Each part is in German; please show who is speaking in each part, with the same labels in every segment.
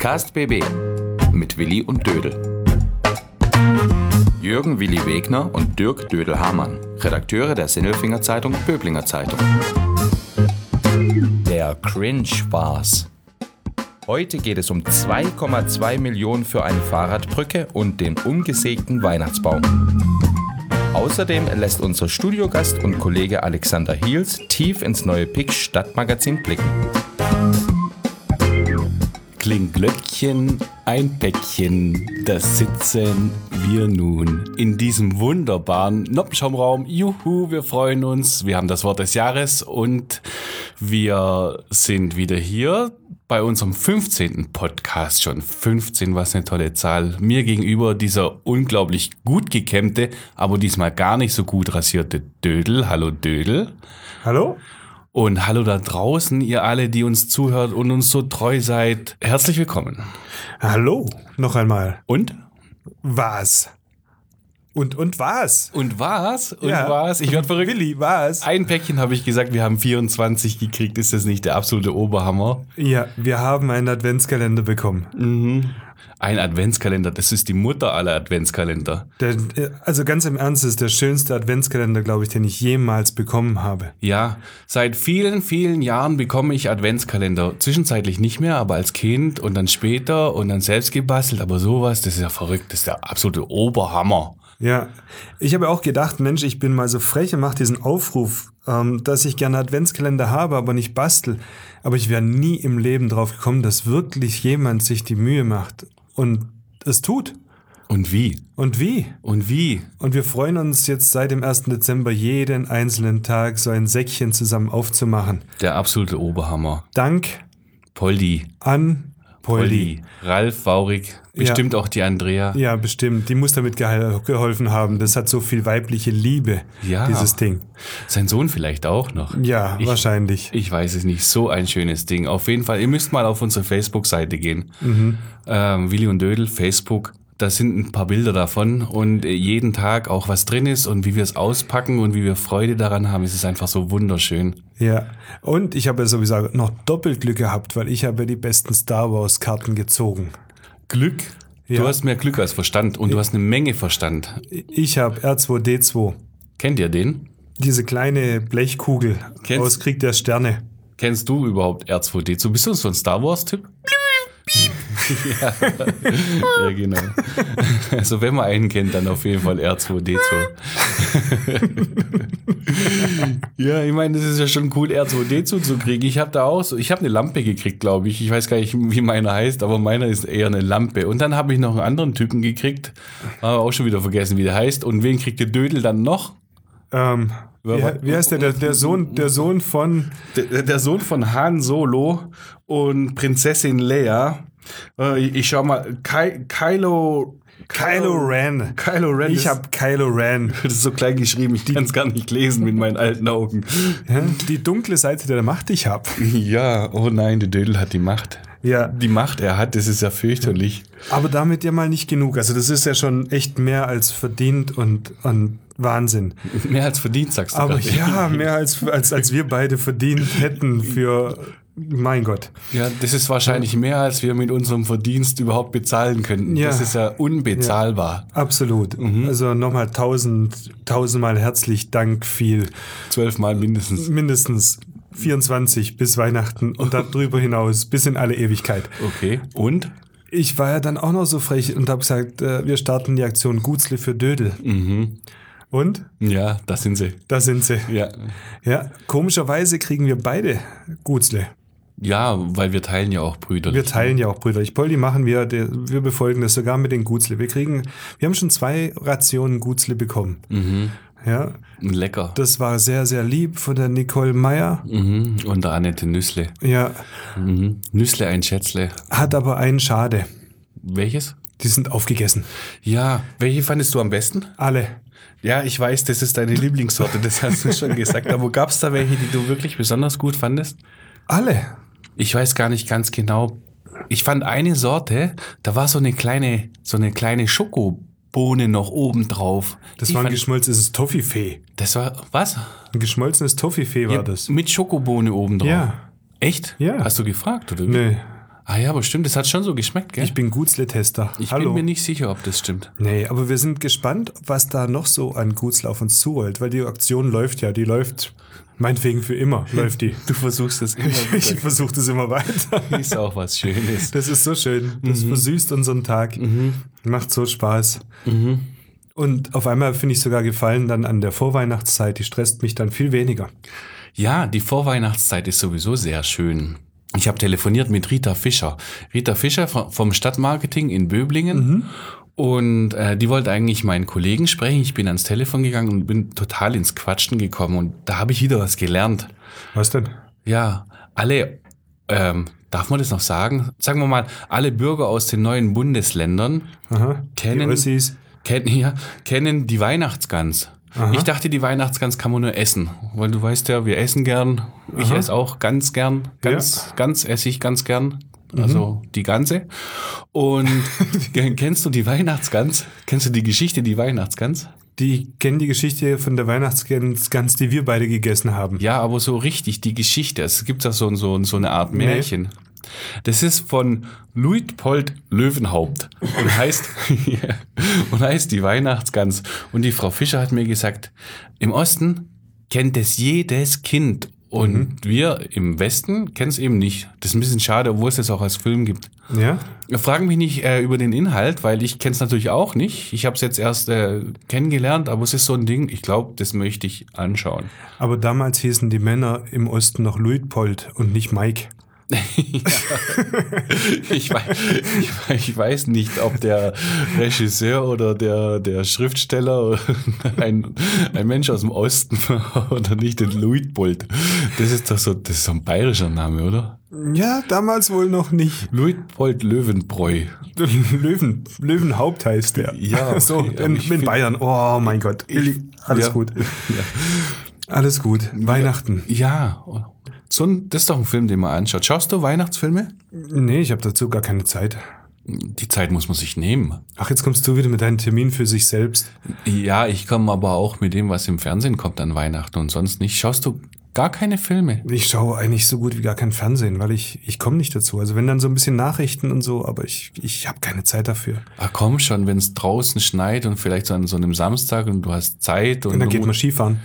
Speaker 1: Podcast BB mit Willi und Dödel. Jürgen Willi Wegner und Dirk Dödel-Hamann, Redakteure der Sinnelfinger Zeitung Böblinger Zeitung. Der Cringe war's. Heute geht es um 2,2 Millionen für eine Fahrradbrücke und den umgesägten Weihnachtsbaum. Außerdem lässt unser Studiogast und Kollege Alexander Hiels tief ins neue Pix Stadtmagazin blicken. Kling Glöckchen, ein Päckchen, da sitzen wir nun in diesem wunderbaren Noppenschaumraum. Juhu, wir freuen uns, wir haben das Wort des Jahres und wir sind wieder hier bei unserem 15. Podcast, schon 15, was eine tolle Zahl. Mir gegenüber dieser unglaublich gut gekämmte, aber diesmal gar nicht so gut rasierte Dödel. Hallo Dödel.
Speaker 2: Hallo.
Speaker 1: Und hallo da draußen, ihr alle, die uns zuhört und uns so treu seid. Herzlich willkommen.
Speaker 2: Hallo, noch einmal.
Speaker 1: Und?
Speaker 2: Was? Und was?
Speaker 1: Und was? Und
Speaker 2: Ja.
Speaker 1: was? Ich werde verrückt.
Speaker 2: Willi, was?
Speaker 1: Ein Päckchen habe ich gesagt, wir haben 24 gekriegt. Ist das nicht der absolute Oberhammer?
Speaker 2: Ja, wir haben einen Adventskalender bekommen.
Speaker 1: Ein Adventskalender, das ist die Mutter aller Adventskalender.
Speaker 2: Also ganz im Ernst, das ist der schönste Adventskalender, glaube ich, den ich jemals bekommen habe.
Speaker 1: Ja, seit vielen, vielen Jahren bekomme ich Adventskalender. Zwischenzeitlich nicht mehr, aber als Kind und dann später und dann selbst gebastelt. Aber sowas, das ist ja verrückt, das ist der absolute Oberhammer.
Speaker 2: Ja, ich habe auch gedacht, Mensch, ich bin mal so frech und mache diesen Aufruf, dass ich gerne Adventskalender habe, aber nicht bastel. Aber ich wäre nie im Leben drauf gekommen, dass wirklich jemand sich die Mühe macht und es tut.
Speaker 1: Und wie?
Speaker 2: Und wie?
Speaker 1: Und wie?
Speaker 2: Und wir freuen uns jetzt seit dem 1. Dezember jeden einzelnen Tag so ein Säckchen zusammen aufzumachen.
Speaker 1: Der absolute Oberhammer.
Speaker 2: Dank
Speaker 1: Poldi.
Speaker 2: an Poldi.
Speaker 1: Ralf Waurig, bestimmt auch die Andrea.
Speaker 2: Ja, bestimmt. Die muss damit geholfen haben. Das hat so viel weibliche Liebe,
Speaker 1: Ja.
Speaker 2: dieses Ding.
Speaker 1: Sein Sohn vielleicht auch noch.
Speaker 2: Ja, wahrscheinlich.
Speaker 1: Ich weiß es nicht. So ein schönes Ding. Auf jeden Fall, ihr müsst mal auf unsere Facebook-Seite gehen. Willi und Dödel, Facebook. Da sind ein paar Bilder davon und jeden Tag auch was drin ist und wie wir es auspacken und wie wir Freude daran haben. Es ist einfach so wunderschön.
Speaker 2: Ja. Und ich habe ja sowieso noch doppelt Glück gehabt, weil ich habe ja die besten Star Wars Karten gezogen.
Speaker 1: Glück.
Speaker 2: Ja.
Speaker 1: Du hast mehr Glück als Verstand und du hast eine Menge Verstand.
Speaker 2: Ich habe R2D2.
Speaker 1: Kennt ihr den?
Speaker 2: Diese kleine Blechkugel aus Krieg der Sterne.
Speaker 1: Kennst du überhaupt R2D2? Bist du so ein Star Wars-Typ? Ja. Ja, genau. Also wenn man einen kennt, dann auf jeden Fall R2D2. Ja, ich meine, das ist ja schon cool, R2D2 zu kriegen. Ich habe eine Lampe gekriegt, glaube ich. Ich weiß gar nicht, wie meiner heißt, aber meiner ist eher eine Lampe. Und dann habe ich noch einen anderen Typen gekriegt. Habe auch schon wieder vergessen, wie der heißt. Und wen kriegt der Dödel dann noch?
Speaker 2: Wie heißt der Sohn von...
Speaker 1: Der Sohn von Han Solo und Prinzessin Leia. Ich schau mal, Kylo
Speaker 2: Ren.
Speaker 1: Kylo Ren.
Speaker 2: Ich habe Kylo Ren.
Speaker 1: Das ist so klein geschrieben, ich kann es gar nicht lesen mit meinen alten Augen.
Speaker 2: Ja, die dunkle Seite der Macht, die ich habe.
Speaker 1: Ja, oh nein, der Dödel hat die Macht.
Speaker 2: Ja.
Speaker 1: Die Macht er hat, das ist ja fürchterlich.
Speaker 2: Aber damit ja mal nicht genug. Also das ist ja schon echt mehr als verdient und Wahnsinn.
Speaker 1: Mehr als verdient, sagst du.
Speaker 2: Aber
Speaker 1: gerade.
Speaker 2: ja, mehr als wir beide verdient hätten für... Mein Gott.
Speaker 1: Ja, das ist wahrscheinlich mehr, als wir mit unserem Verdienst überhaupt bezahlen könnten.
Speaker 2: Ja.
Speaker 1: Das ist ja unbezahlbar.
Speaker 2: Ja, absolut. Also nochmal tausendmal herzlich Dank, viel.
Speaker 1: 12 Mal mindestens.
Speaker 2: Mindestens 24 bis Weihnachten und darüber hinaus bis in alle Ewigkeit.
Speaker 1: Okay. Und?
Speaker 2: Ich war ja dann auch noch so frech und habe gesagt, wir starten die Aktion Gutzle für Dödel. Und?
Speaker 1: Ja, da sind sie.
Speaker 2: Da sind sie.
Speaker 1: Ja.
Speaker 2: Ja, komischerweise kriegen wir beide Gutzle.
Speaker 1: Ja, weil wir teilen ja auch brüderlich.
Speaker 2: Wir teilen ja auch brüderlich. Poldi machen wir befolgen das sogar mit den Gutzle. Wir haben schon 2 Rationen Gutzle bekommen. Ja.
Speaker 1: Lecker.
Speaker 2: Das war sehr, sehr lieb von der Nicole Meyer.
Speaker 1: Und der Annette Nüssle.
Speaker 2: Ja.
Speaker 1: Nüssle ein Schätzle.
Speaker 2: Hat aber einen Schade.
Speaker 1: Welches?
Speaker 2: Die sind aufgegessen.
Speaker 1: Ja, welche fandest du am besten?
Speaker 2: Alle.
Speaker 1: Ja, ich weiß, das ist deine Lieblingssorte, das hast du schon gesagt. Aber gab es da welche, die du wirklich besonders gut fandest?
Speaker 2: Alle.
Speaker 1: Ich weiß gar nicht ganz genau. Ich fand eine Sorte, da war so eine kleine Schokobohne noch oben drauf.
Speaker 2: Das war ein geschmolzenes Toffifee.
Speaker 1: Das war, was?
Speaker 2: Ein geschmolzenes Toffifee war das.
Speaker 1: Mit Schokobohne oben drauf.
Speaker 2: Ja.
Speaker 1: Echt?
Speaker 2: Ja.
Speaker 1: Hast du gefragt, oder?
Speaker 2: Nee.
Speaker 1: Ah ja, aber stimmt, das hat schon so geschmeckt, gell?
Speaker 2: Ich bin Gutzle-Tester.
Speaker 1: Ich
Speaker 2: Hallo.
Speaker 1: bin mir nicht sicher, ob das stimmt.
Speaker 2: Nee, aber wir sind gespannt, was da noch so an Gutzle auf uns zurollt, weil die Aktion läuft ja, die läuft meinetwegen für immer, läuft die.
Speaker 1: Du versuchst das immer
Speaker 2: Ich versuche das immer weiter.
Speaker 1: Ist auch was Schönes.
Speaker 2: Das ist so schön, das versüßt unseren Tag, macht so Spaß. Und auf einmal finde ich sogar gefallen dann an der Vorweihnachtszeit, die stresst mich dann viel weniger.
Speaker 1: Ja, die Vorweihnachtszeit ist sowieso sehr schön. Ich habe telefoniert mit Rita Fischer. Rita Fischer vom Stadtmarketing in Böblingen. Und die wollte eigentlich meinen Kollegen sprechen. Ich bin ans Telefon gegangen und bin total ins Quatschen gekommen. Und da habe ich wieder was gelernt.
Speaker 2: Was denn?
Speaker 1: Ja, alle, darf man das noch sagen? Sagen wir mal, alle Bürger aus den neuen Bundesländern kennen die Weihnachtsgans. Aha. Ich dachte, die Weihnachtsgans kann man nur essen, weil du weißt ja, wir essen gern. Ich esse auch ganz gern. Ganz esse ich ganz gern. Also die Ganze. Und kennst du die Weihnachtsgans? Kennst du die Geschichte, die Weihnachtsgans?
Speaker 2: Die kennen die Geschichte von der Weihnachtsgans, die wir beide gegessen haben.
Speaker 1: Ja, aber so richtig die Geschichte. Es gibt da so eine Art Märchen. Nee. Das ist von Luitpold Löwenhaupt und heißt die Weihnachtsgans. Und die Frau Fischer hat mir gesagt, im Osten kennt es jedes Kind und wir im Westen kennen es eben nicht. Das ist ein bisschen schade, obwohl es das auch als Film gibt.
Speaker 2: Ja?
Speaker 1: Fragen mich nicht über den Inhalt, weil ich kenne es natürlich auch nicht. Ich habe es jetzt erst kennengelernt, aber es ist so ein Ding, ich glaube, das möchte ich anschauen.
Speaker 2: Aber damals hießen die Männer im Osten noch Luitpold und nicht Mike.
Speaker 1: Ich weiß nicht, ob der Regisseur oder der Schriftsteller ein Mensch aus dem Osten war oder nicht, den Luitpold. Das ist so ein bayerischer Name, oder?
Speaker 2: Ja, damals wohl noch nicht.
Speaker 1: Luitpold Löwenbräu.
Speaker 2: Löwenhaupt heißt der.
Speaker 1: Ja, okay.
Speaker 2: So, in Bayern. Oh mein Gott. Alles gut. Ja. Alles gut. Weihnachten.
Speaker 1: Ja. Das ist doch ein Film, den man anschaut. Schaust du Weihnachtsfilme?
Speaker 2: Nee, ich habe dazu gar keine Zeit.
Speaker 1: Die Zeit muss man sich nehmen.
Speaker 2: Ach, jetzt kommst du wieder mit deinem Termin für sich selbst.
Speaker 1: Ja, ich komme aber auch mit dem, was im Fernsehen kommt an Weihnachten und sonst nicht. Schaust du gar keine Filme?
Speaker 2: Ich schaue eigentlich so gut wie gar kein Fernsehen, weil ich komme nicht dazu. Also wenn dann so ein bisschen Nachrichten und so, aber ich habe keine Zeit dafür.
Speaker 1: Ach komm schon, wenn es draußen schneit und vielleicht so an so einem Samstag und du hast Zeit. Und
Speaker 2: dann geht man Skifahren.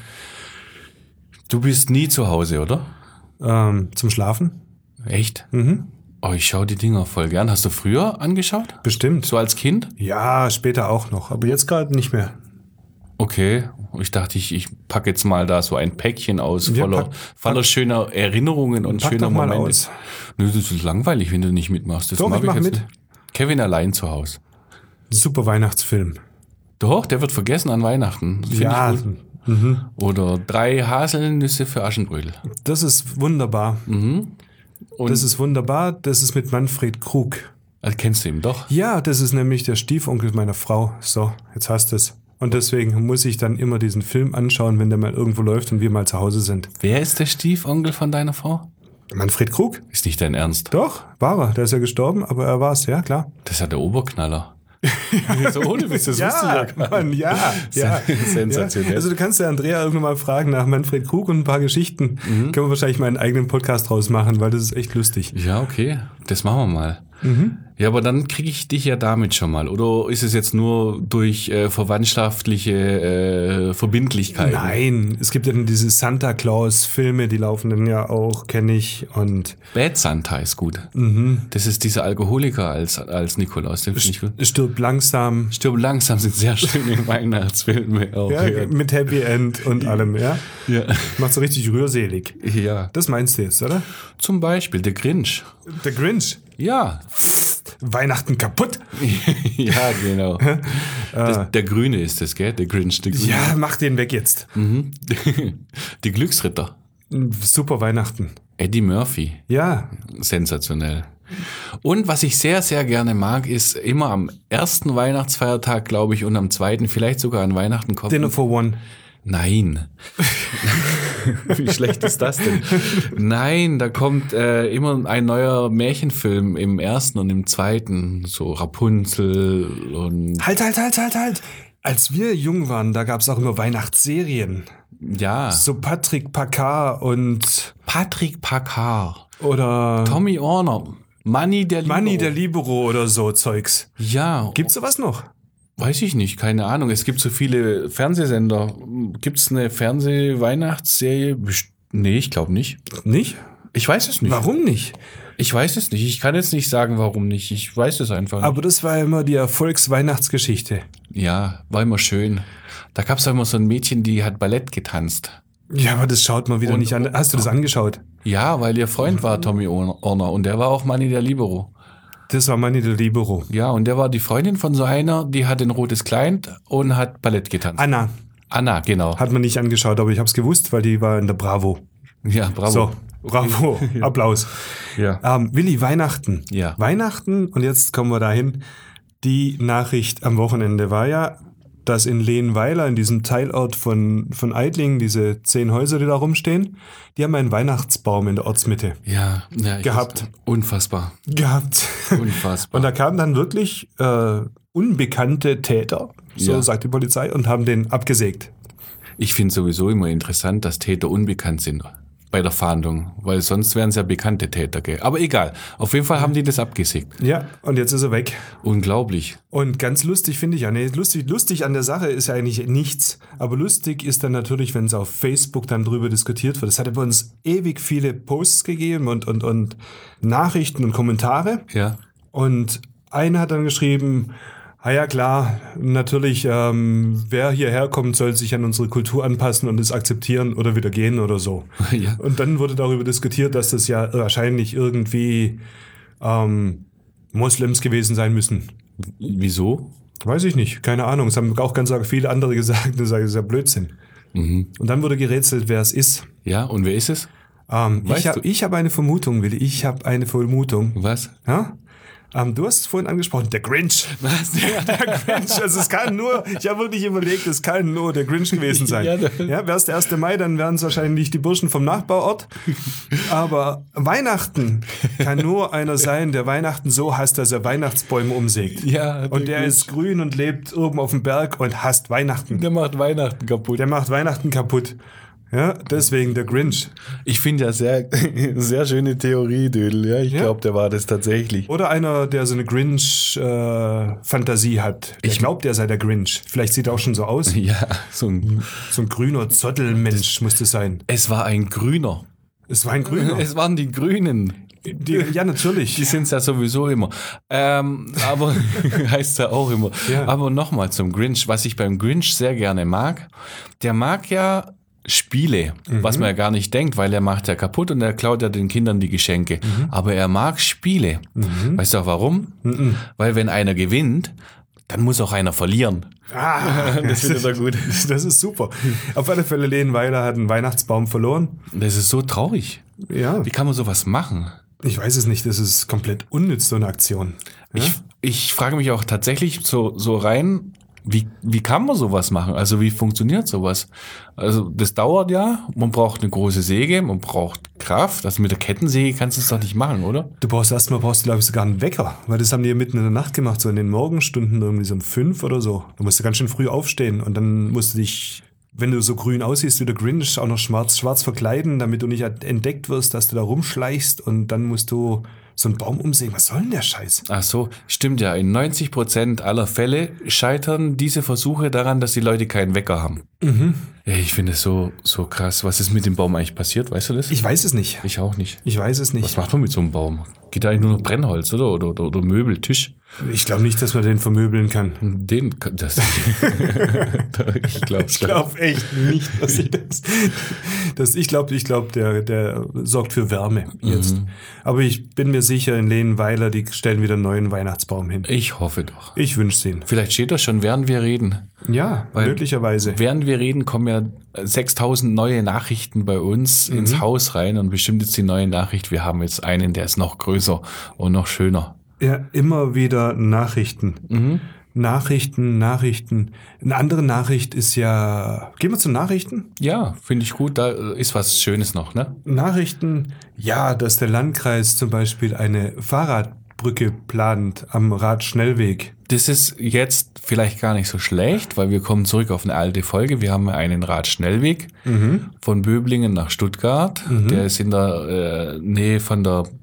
Speaker 1: Du bist nie zu Hause, oder?
Speaker 2: Zum Schlafen.
Speaker 1: Echt? Oh, ich schaue die Dinger voll gern. Hast du früher angeschaut?
Speaker 2: Bestimmt.
Speaker 1: So als Kind?
Speaker 2: Ja, später auch noch, aber jetzt gerade nicht mehr.
Speaker 1: Okay, ich dachte, ich packe jetzt mal da so ein Päckchen aus voller schöner Erinnerungen und schöner Momente. Mal aus. Nö, das ist langweilig, wenn du nicht mitmachst. Das
Speaker 2: Doch, ich mach mit.
Speaker 1: Nicht. Kevin allein zu Hause.
Speaker 2: Super Weihnachtsfilm.
Speaker 1: Doch, der wird vergessen an Weihnachten.
Speaker 2: Ja.
Speaker 1: Oder 3 Haselnüsse für Aschenbrödel.
Speaker 2: Das ist wunderbar. Und das ist wunderbar. Das ist mit Manfred Krug.
Speaker 1: Also kennst du ihn doch?
Speaker 2: Ja, das ist nämlich der Stiefonkel meiner Frau. So, jetzt hast du es. Und deswegen muss ich dann immer diesen Film anschauen, wenn der mal irgendwo läuft und wir mal zu Hause sind.
Speaker 1: Wer ist der Stiefonkel von deiner Frau?
Speaker 2: Manfred Krug.
Speaker 1: Ist nicht dein Ernst?
Speaker 2: Doch, war er. Der ist ja gestorben, aber er war es, ja klar.
Speaker 1: Das ist ja der Oberknaller. So ohne Witz, das wusste ich ja.
Speaker 2: Mann, ja.
Speaker 1: Sensationell.
Speaker 2: Ja. Also du kannst ja Andrea irgendwann mal fragen nach Manfred Krug und ein paar Geschichten. Können wir wahrscheinlich mal einen eigenen Podcast draus machen, weil das ist echt lustig.
Speaker 1: Ja, okay. Das machen wir mal. Ja, aber dann kriege ich dich ja damit schon mal. Oder ist es jetzt nur durch verwandtschaftliche Verbindlichkeiten?
Speaker 2: Nein, es gibt ja diese Santa Claus-Filme, die laufen dann ja auch, kenne ich. Und
Speaker 1: Bad Santa ist gut. Das ist dieser Alkoholiker als Nikolaus. Den finde ich gut.
Speaker 2: Stirb langsam.
Speaker 1: Stirb langsam sind sehr schöne Weihnachtsfilme. Auch,
Speaker 2: ja, mit Happy End und allem, ja?
Speaker 1: Ja.
Speaker 2: Macht so richtig rührselig.
Speaker 1: Ja.
Speaker 2: Das meinst du jetzt, oder?
Speaker 1: Zum Beispiel der Grinch.
Speaker 2: Der Grinch?
Speaker 1: Ja.
Speaker 2: Weihnachten kaputt.
Speaker 1: Ja, genau. Der Grüne ist das, gell? Der Grinch. Der Grüne.
Speaker 2: Ja, mach den weg jetzt.
Speaker 1: Die Glücksritter.
Speaker 2: Super Weihnachten.
Speaker 1: Eddie Murphy.
Speaker 2: Ja.
Speaker 1: Sensationell. Und was ich sehr, sehr gerne mag, ist immer am ersten Weihnachtsfeiertag, glaube ich, und am zweiten, vielleicht sogar an Weihnachten kommt.
Speaker 2: Dinner for One.
Speaker 1: Nein. Wie schlecht ist das denn? Nein, da kommt immer ein neuer Märchenfilm im ersten und im zweiten. So Rapunzel und...
Speaker 2: Halt. Als wir jung waren, da gab es auch immer Weihnachtsserien.
Speaker 1: Ja.
Speaker 2: So Patrick Packard und...
Speaker 1: Patrick Packard.
Speaker 2: Oder...
Speaker 1: Tommy Orner. Manni der Libero.
Speaker 2: Manni der Libero oder so Zeugs.
Speaker 1: Ja.
Speaker 2: Gibt's sowas noch?
Speaker 1: Weiß ich nicht, keine Ahnung. Es gibt so viele Fernsehsender. Gibt's eine Fernseh-Weihnachtsserie? Nee, ich glaube nicht.
Speaker 2: Nicht?
Speaker 1: Ich weiß es nicht.
Speaker 2: Warum nicht?
Speaker 1: Ich weiß es nicht. Ich kann jetzt nicht sagen, warum nicht. Ich weiß es einfach nicht.
Speaker 2: Aber das war ja immer die Erfolgsweihnachtsgeschichte.
Speaker 1: Ja, war immer schön. Da gab es immer so ein Mädchen, die hat Ballett getanzt.
Speaker 2: Ja, aber das schaut man wieder nicht an. Hast du das angeschaut?
Speaker 1: Ja, weil ihr Freund war Tommy Orner und der war auch Manni der Libero.
Speaker 2: Das war Manni der Libero.
Speaker 1: Ja, und der war die Freundin von so einer, die hat ein rotes Kleid und hat Ballett getanzt.
Speaker 2: Anna,
Speaker 1: genau.
Speaker 2: Hat man nicht angeschaut, aber ich habe es gewusst, weil die war in der Bravo.
Speaker 1: Ja, bravo.
Speaker 2: So, bravo. Applaus.
Speaker 1: Ja.
Speaker 2: Willi, Weihnachten.
Speaker 1: Ja.
Speaker 2: Weihnachten, und jetzt kommen wir dahin. Die Nachricht am Wochenende war ja, dass in Lehnweiler, in diesem Teilort von Eidlingen, diese 10 Häuser, die da rumstehen, die haben einen Weihnachtsbaum in der Ortsmitte
Speaker 1: Ja,
Speaker 2: gehabt.
Speaker 1: Unfassbar. Unfassbar.
Speaker 2: Und da kamen dann wirklich unbekannte Täter, so sagt die Polizei, und haben den abgesägt.
Speaker 1: Ich finde sowieso immer interessant, dass Täter unbekannt sind bei der Fahndung, weil sonst wären es ja bekannte Täter. Gell? Aber egal, auf jeden Fall haben die das abgesägt.
Speaker 2: Ja, und jetzt ist er weg.
Speaker 1: Unglaublich.
Speaker 2: Und ganz lustig finde ich ja, lustig an der Sache ist ja eigentlich nichts, aber lustig ist dann natürlich, wenn es auf Facebook dann drüber diskutiert wird. Es hat ja bei uns ewig viele Posts gegeben und Nachrichten und Kommentare.
Speaker 1: Ja.
Speaker 2: Und einer hat dann geschrieben, ja klar, natürlich, wer hierher kommt, soll sich an unsere Kultur anpassen und es akzeptieren oder wieder gehen oder so.
Speaker 1: Ja.
Speaker 2: Und dann wurde darüber diskutiert, dass das ja wahrscheinlich irgendwie Moslems gewesen sein müssen.
Speaker 1: Wieso?
Speaker 2: Weiß ich nicht, keine Ahnung. Es haben auch ganz viele andere gesagt, das ist ja Blödsinn. Und dann wurde gerätselt, wer es ist.
Speaker 1: Ja, und wer ist es?
Speaker 2: Ich habe eine Vermutung, Willi. Ich habe eine Vermutung.
Speaker 1: Was?
Speaker 2: Ja? Du hast es vorhin angesprochen, der Grinch.
Speaker 1: Was?
Speaker 2: Der Grinch. Also es kann nur, ich habe wirklich überlegt, es kann nur der Grinch gewesen sein. Ja, wäre es der 1. Mai, dann wären es wahrscheinlich die Burschen vom Nachbarort. Aber Weihnachten kann nur einer sein, der Weihnachten so hasst, dass er Weihnachtsbäume umsägt.
Speaker 1: Ja,
Speaker 2: und der ist grün und lebt oben auf dem Berg und hasst Weihnachten.
Speaker 1: Der macht Weihnachten kaputt.
Speaker 2: Der macht Weihnachten kaputt. Ja, deswegen der Grinch.
Speaker 1: Ich finde ja sehr schöne Theorie, Dödel. Ja, ich glaube, der war das tatsächlich.
Speaker 2: Oder einer, der so eine Grinch-Fantasie hat. Ich glaube, der sei der Grinch. Vielleicht sieht er auch schon so aus.
Speaker 1: Ja, so ein
Speaker 2: grüner Zottelmensch muss das sein.
Speaker 1: Es war ein Grüner.
Speaker 2: Es war ein Grüner.
Speaker 1: Es waren die Grünen.
Speaker 2: Ja, natürlich.
Speaker 1: Die sind es ja sowieso immer. Aber heißt ja auch immer.
Speaker 2: Ja.
Speaker 1: Aber nochmal zum Grinch. Was ich beim Grinch sehr gerne mag, der mag ja Spiele, was man ja gar nicht denkt, weil er macht ja kaputt und er klaut ja den Kindern die Geschenke. Aber er mag Spiele. Weißt du auch warum? Weil wenn einer gewinnt, dann muss auch einer verlieren.
Speaker 2: Das findet er gut. Das ist super. Auf alle Fälle, Lehnweiler hat einen Weihnachtsbaum verloren.
Speaker 1: Das ist so traurig.
Speaker 2: Ja.
Speaker 1: Wie kann man sowas machen?
Speaker 2: Ich weiß es nicht, das ist komplett unnütz, so eine Aktion. Ja?
Speaker 1: Ich frage mich auch tatsächlich so rein, wie kann man sowas machen? Also wie funktioniert sowas? Also das dauert ja, man braucht eine große Säge, man braucht Kraft. Also mit der Kettensäge kannst du es doch nicht machen, oder?
Speaker 2: Du brauchst glaube ich, sogar einen Wecker, weil das haben die ja mitten in der Nacht gemacht, so in den Morgenstunden, irgendwie so um 5 oder so. Da musst du ganz schön früh aufstehen und dann musst du dich, wenn du so grün aussiehst wie der Grinch, auch noch schwarz verkleiden, damit du nicht entdeckt wirst, dass du da rumschleichst und dann musst du so einen Baum umsägen. Was soll denn der Scheiß?
Speaker 1: Ach so, stimmt ja. In 90% aller Fälle scheitern diese Versuche daran, dass die Leute keinen Wecker haben. Ja, ich finde es so krass. Was ist mit dem Baum eigentlich passiert? Weißt du das?
Speaker 2: Ich weiß es nicht.
Speaker 1: Ich auch nicht.
Speaker 2: Ich weiß es nicht.
Speaker 1: Was macht man mit so einem Baum? Geht da eigentlich nur noch Brennholz, oder Möbel, Tisch?
Speaker 2: Ich glaube nicht, dass man den vermöbeln kann.
Speaker 1: Ich
Speaker 2: glaube echt nicht, dass ich das. Ich glaube, der sorgt für Wärme jetzt. Aber ich bin mir sicher, in Lehnweiler, die stellen wieder einen neuen Weihnachtsbaum hin.
Speaker 1: Ich hoffe doch.
Speaker 2: Ich wünsche es ihnen.
Speaker 1: Vielleicht steht das schon, während wir reden.
Speaker 2: Ja, möglicherweise.
Speaker 1: Während wir reden, kommen ja 6000 neue Nachrichten bei uns ins Haus rein und bestimmt ist die neue Nachricht, wir haben jetzt einen, der ist noch größer und noch schöner.
Speaker 2: Ja, immer wieder Nachrichten. Nachrichten. Eine andere Nachricht ist ja... Gehen wir zu Nachrichten?
Speaker 1: Ja, finde ich gut. Da ist was Schönes noch, ne?
Speaker 2: Nachrichten, ja, dass der Landkreis zum Beispiel eine Fahrradbrücke plant am Radschnellweg.
Speaker 1: Das ist jetzt vielleicht gar nicht so schlecht, weil wir kommen zurück auf eine alte Folge. Wir haben einen Radschnellweg von Böblingen nach Stuttgart. Der ist in der Nähe von der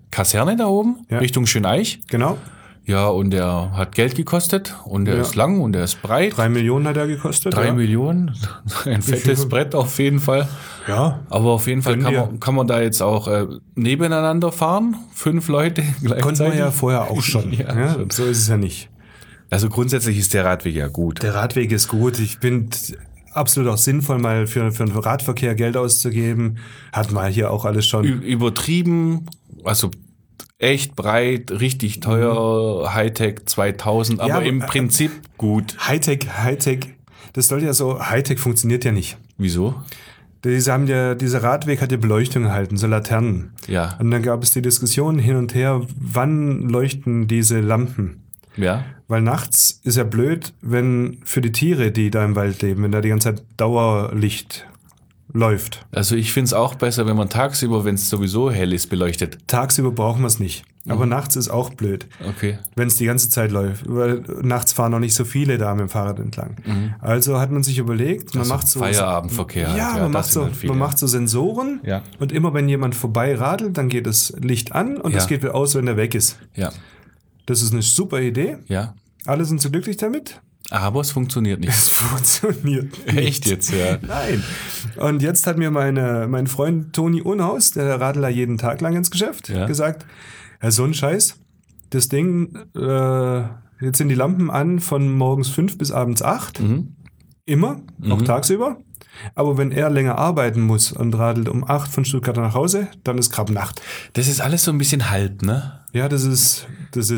Speaker 1: Kaserne da oben,
Speaker 2: Ja.
Speaker 1: Richtung Schöneich.
Speaker 2: Genau.
Speaker 1: Ja, und der hat Geld gekostet und der ist lang und der ist breit.
Speaker 2: 3 Millionen hat er gekostet.
Speaker 1: 3 Millionen, ein fettes Brett auf jeden Fall.
Speaker 2: Ja.
Speaker 1: Aber auf jeden Fall kann man da jetzt auch nebeneinander fahren, 5 Leute gleichzeitig.
Speaker 2: Konnten wir ja vorher auch schon.
Speaker 1: Ja, schon.
Speaker 2: So ist es ja nicht.
Speaker 1: Also grundsätzlich ist der Radweg ja gut.
Speaker 2: Der Radweg ist gut. Ich bin absolut auch sinnvoll, mal für den Radverkehr Geld auszugeben. Hat mal hier auch alles schon.
Speaker 1: Übertrieben, also echt breit, richtig teuer, Hightech 2000, aber im Prinzip gut.
Speaker 2: Hightech. Das soll ja so, Hightech funktioniert ja nicht.
Speaker 1: Wieso?
Speaker 2: Dieser Radweg hat ja Beleuchtung erhalten, so Laternen.
Speaker 1: Ja.
Speaker 2: Und dann gab es die Diskussion hin und her, wann leuchten diese Lampen?
Speaker 1: Ja.
Speaker 2: Weil nachts ist ja blöd, wenn für die Tiere, die da im Wald leben, wenn da die ganze Zeit Dauerlicht läuft.
Speaker 1: Also ich finde es auch besser, wenn man tagsüber, wenn es sowieso hell ist, beleuchtet.
Speaker 2: Tagsüber brauchen wir es nicht. Aber nachts ist auch blöd,
Speaker 1: Okay.
Speaker 2: wenn es die ganze Zeit läuft. Weil nachts fahren noch nicht so viele da mit dem Fahrrad entlang. Also hat man sich überlegt, man macht so
Speaker 1: Feierabendverkehr.
Speaker 2: Ja,
Speaker 1: halt,
Speaker 2: man macht so Sensoren.
Speaker 1: Ja.
Speaker 2: Und immer wenn jemand vorbei radelt, dann geht das Licht an und
Speaker 1: Ja.
Speaker 2: es geht wieder aus, wenn er weg ist.
Speaker 1: Ja.
Speaker 2: Das ist eine super Idee.
Speaker 1: Ja.
Speaker 2: Alle sind so glücklich damit.
Speaker 1: Aber es funktioniert nicht.
Speaker 2: Es funktioniert nicht.
Speaker 1: Echt jetzt, ja.
Speaker 2: Nein. Und jetzt hat mir mein Freund Toni Unhaus, der Radler jeden Tag lang ins Geschäft,
Speaker 1: Ja.
Speaker 2: gesagt, ja, so ein Scheiß, das Ding, jetzt sind die Lampen an von morgens 5 bis abends 8. Immer, auch tagsüber. Aber wenn er länger arbeiten muss und radelt um 8 von Stuttgart nach Hause, dann ist gerade Nacht.
Speaker 1: Das ist alles so ein bisschen halb, ne?
Speaker 2: Ja, das ist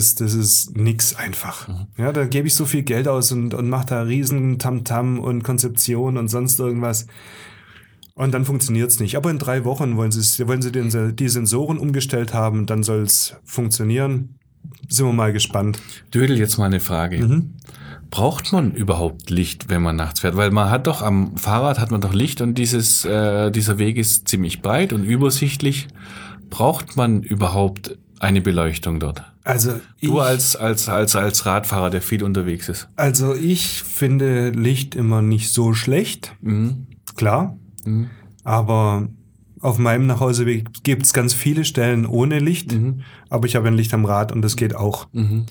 Speaker 2: nix einfach. Ja, da gebe ich so viel Geld aus und mache da riesen Tamtam und Konzeption und sonst irgendwas. Und dann funktioniert's nicht. Aber in 3 Wochen wollen sie die Sensoren umgestellt haben, dann soll's funktionieren. Sind wir mal gespannt.
Speaker 1: Dödel, jetzt mal eine Frage. Braucht man überhaupt Licht, wenn man nachts fährt? Weil man hat doch am Fahrrad hat man doch Licht und dieser Weg ist ziemlich breit und übersichtlich. Braucht man überhaupt eine Beleuchtung dort?
Speaker 2: Also
Speaker 1: Du als Radfahrer, der viel unterwegs ist.
Speaker 2: Also ich finde Licht immer nicht so schlecht. Klar. Aber auf meinem Nachhauseweg gibt es ganz viele Stellen ohne Licht. Aber ich habe ein Licht am Rad und das geht auch.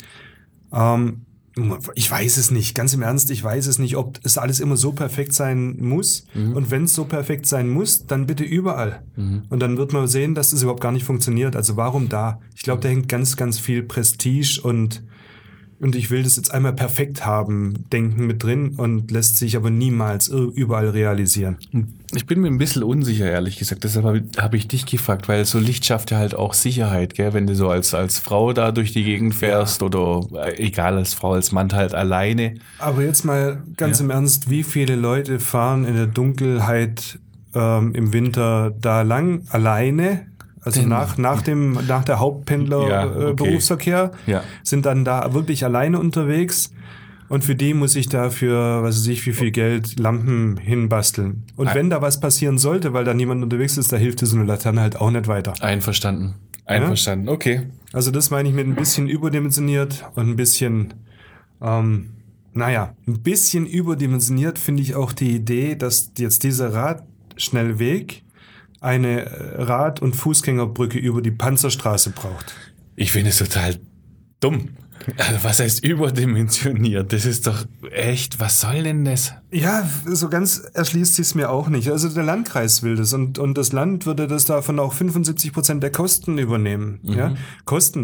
Speaker 2: Ich weiß es nicht, ganz im Ernst, ich weiß es nicht, ob es alles immer so perfekt sein muss. Und wenn es so perfekt sein muss, dann bitte überall. Und dann wird man sehen, dass das überhaupt gar nicht funktioniert. Also warum da? Ich glaube, da hängt ganz, ganz viel Prestige und ich will das jetzt einmal perfekt haben, Denken mit drin und lässt sich aber niemals überall realisieren.
Speaker 1: Ich bin mir ein bisschen unsicher, ehrlich gesagt. Deshalb habe ich dich gefragt, weil so Licht schafft ja halt auch Sicherheit, gell? Wenn du so als Frau da durch die Gegend fährst oder egal, als Frau, als Mann halt alleine.
Speaker 2: Aber jetzt mal ganz im Ernst, wie viele Leute fahren in der Dunkelheit im Winter da lang, alleine? Also nach der Hauptpendler-Berufsverkehr sind dann da wirklich alleine unterwegs und für die muss ich dafür, was weiß ich, wie viel Geld Lampen hinbasteln. Und wenn da was passieren sollte, weil da niemand unterwegs ist, da hilft so eine Laterne halt auch nicht weiter.
Speaker 1: Einverstanden, okay.
Speaker 2: Also das meine ich mit ein bisschen überdimensioniert und ein bisschen, ein bisschen überdimensioniert finde ich auch die Idee, dass jetzt dieser Radschnellweg eine Rad- und Fußgängerbrücke über die Panzerstraße braucht.
Speaker 1: Ich finde es total dumm. Also was heißt überdimensioniert? Das ist doch echt, was soll denn das?
Speaker 2: Ja, so ganz erschließt sich es mir auch nicht. Also der Landkreis will das und das Land würde das davon auch 75% der Kosten übernehmen. Ja? Kosten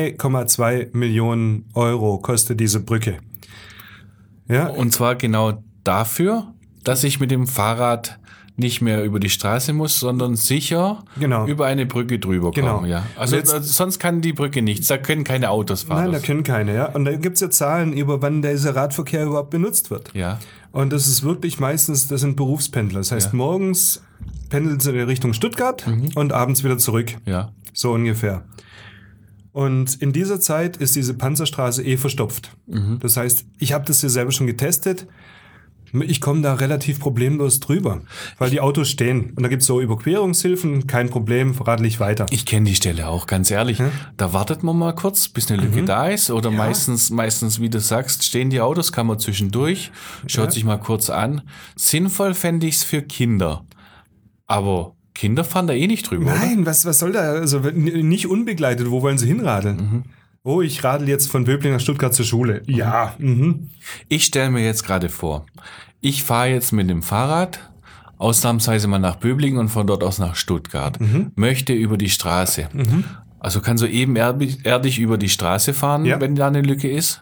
Speaker 2: 2,2 Millionen Euro kostet diese Brücke. Ja?
Speaker 1: Und zwar genau dafür, dass ich mit dem Fahrrad nicht mehr über die Straße muss, sondern sicher über eine Brücke drüber kommen. Ja. Also sonst kann die Brücke nichts, da können keine Autos fahren.
Speaker 2: Nein, da können keine, ja. Und da gibt's ja Zahlen über, wann dieser Radverkehr überhaupt benutzt wird.
Speaker 1: Ja.
Speaker 2: Und das ist wirklich meistens, das sind Berufspendler. Das heißt, morgens pendeln sie in Richtung Stuttgart und abends wieder zurück.
Speaker 1: Ja.
Speaker 2: So ungefähr. Und in dieser Zeit ist diese Panzerstraße verstopft. Das heißt, ich habe das hier selber schon getestet. Ich komme da relativ problemlos drüber, weil die Autos stehen. Und da gibt's so Überquerungshilfen, kein Problem, radel ich weiter.
Speaker 1: Ich kenne die Stelle auch, ganz ehrlich. Da wartet man mal kurz, bis eine Lücke da ist. Oder meistens, wie du sagst, stehen die Autos, kann man zwischendurch, schaut sich mal kurz an. Sinnvoll fände ich es für Kinder. Aber Kinder fahren da eh nicht drüber,
Speaker 2: Nein, was soll da? Also nicht unbegleitet, wo wollen sie hinradeln? Oh, ich radel jetzt von Böbling nach Stuttgart zur Schule. Ja.
Speaker 1: Ich stelle mir jetzt gerade vor, ich fahre jetzt mit dem Fahrrad ausnahmsweise mal nach Böblingen und von dort aus nach Stuttgart. Möchte über die Straße. Also kann so ebenerdig über die Straße fahren, wenn da eine Lücke ist.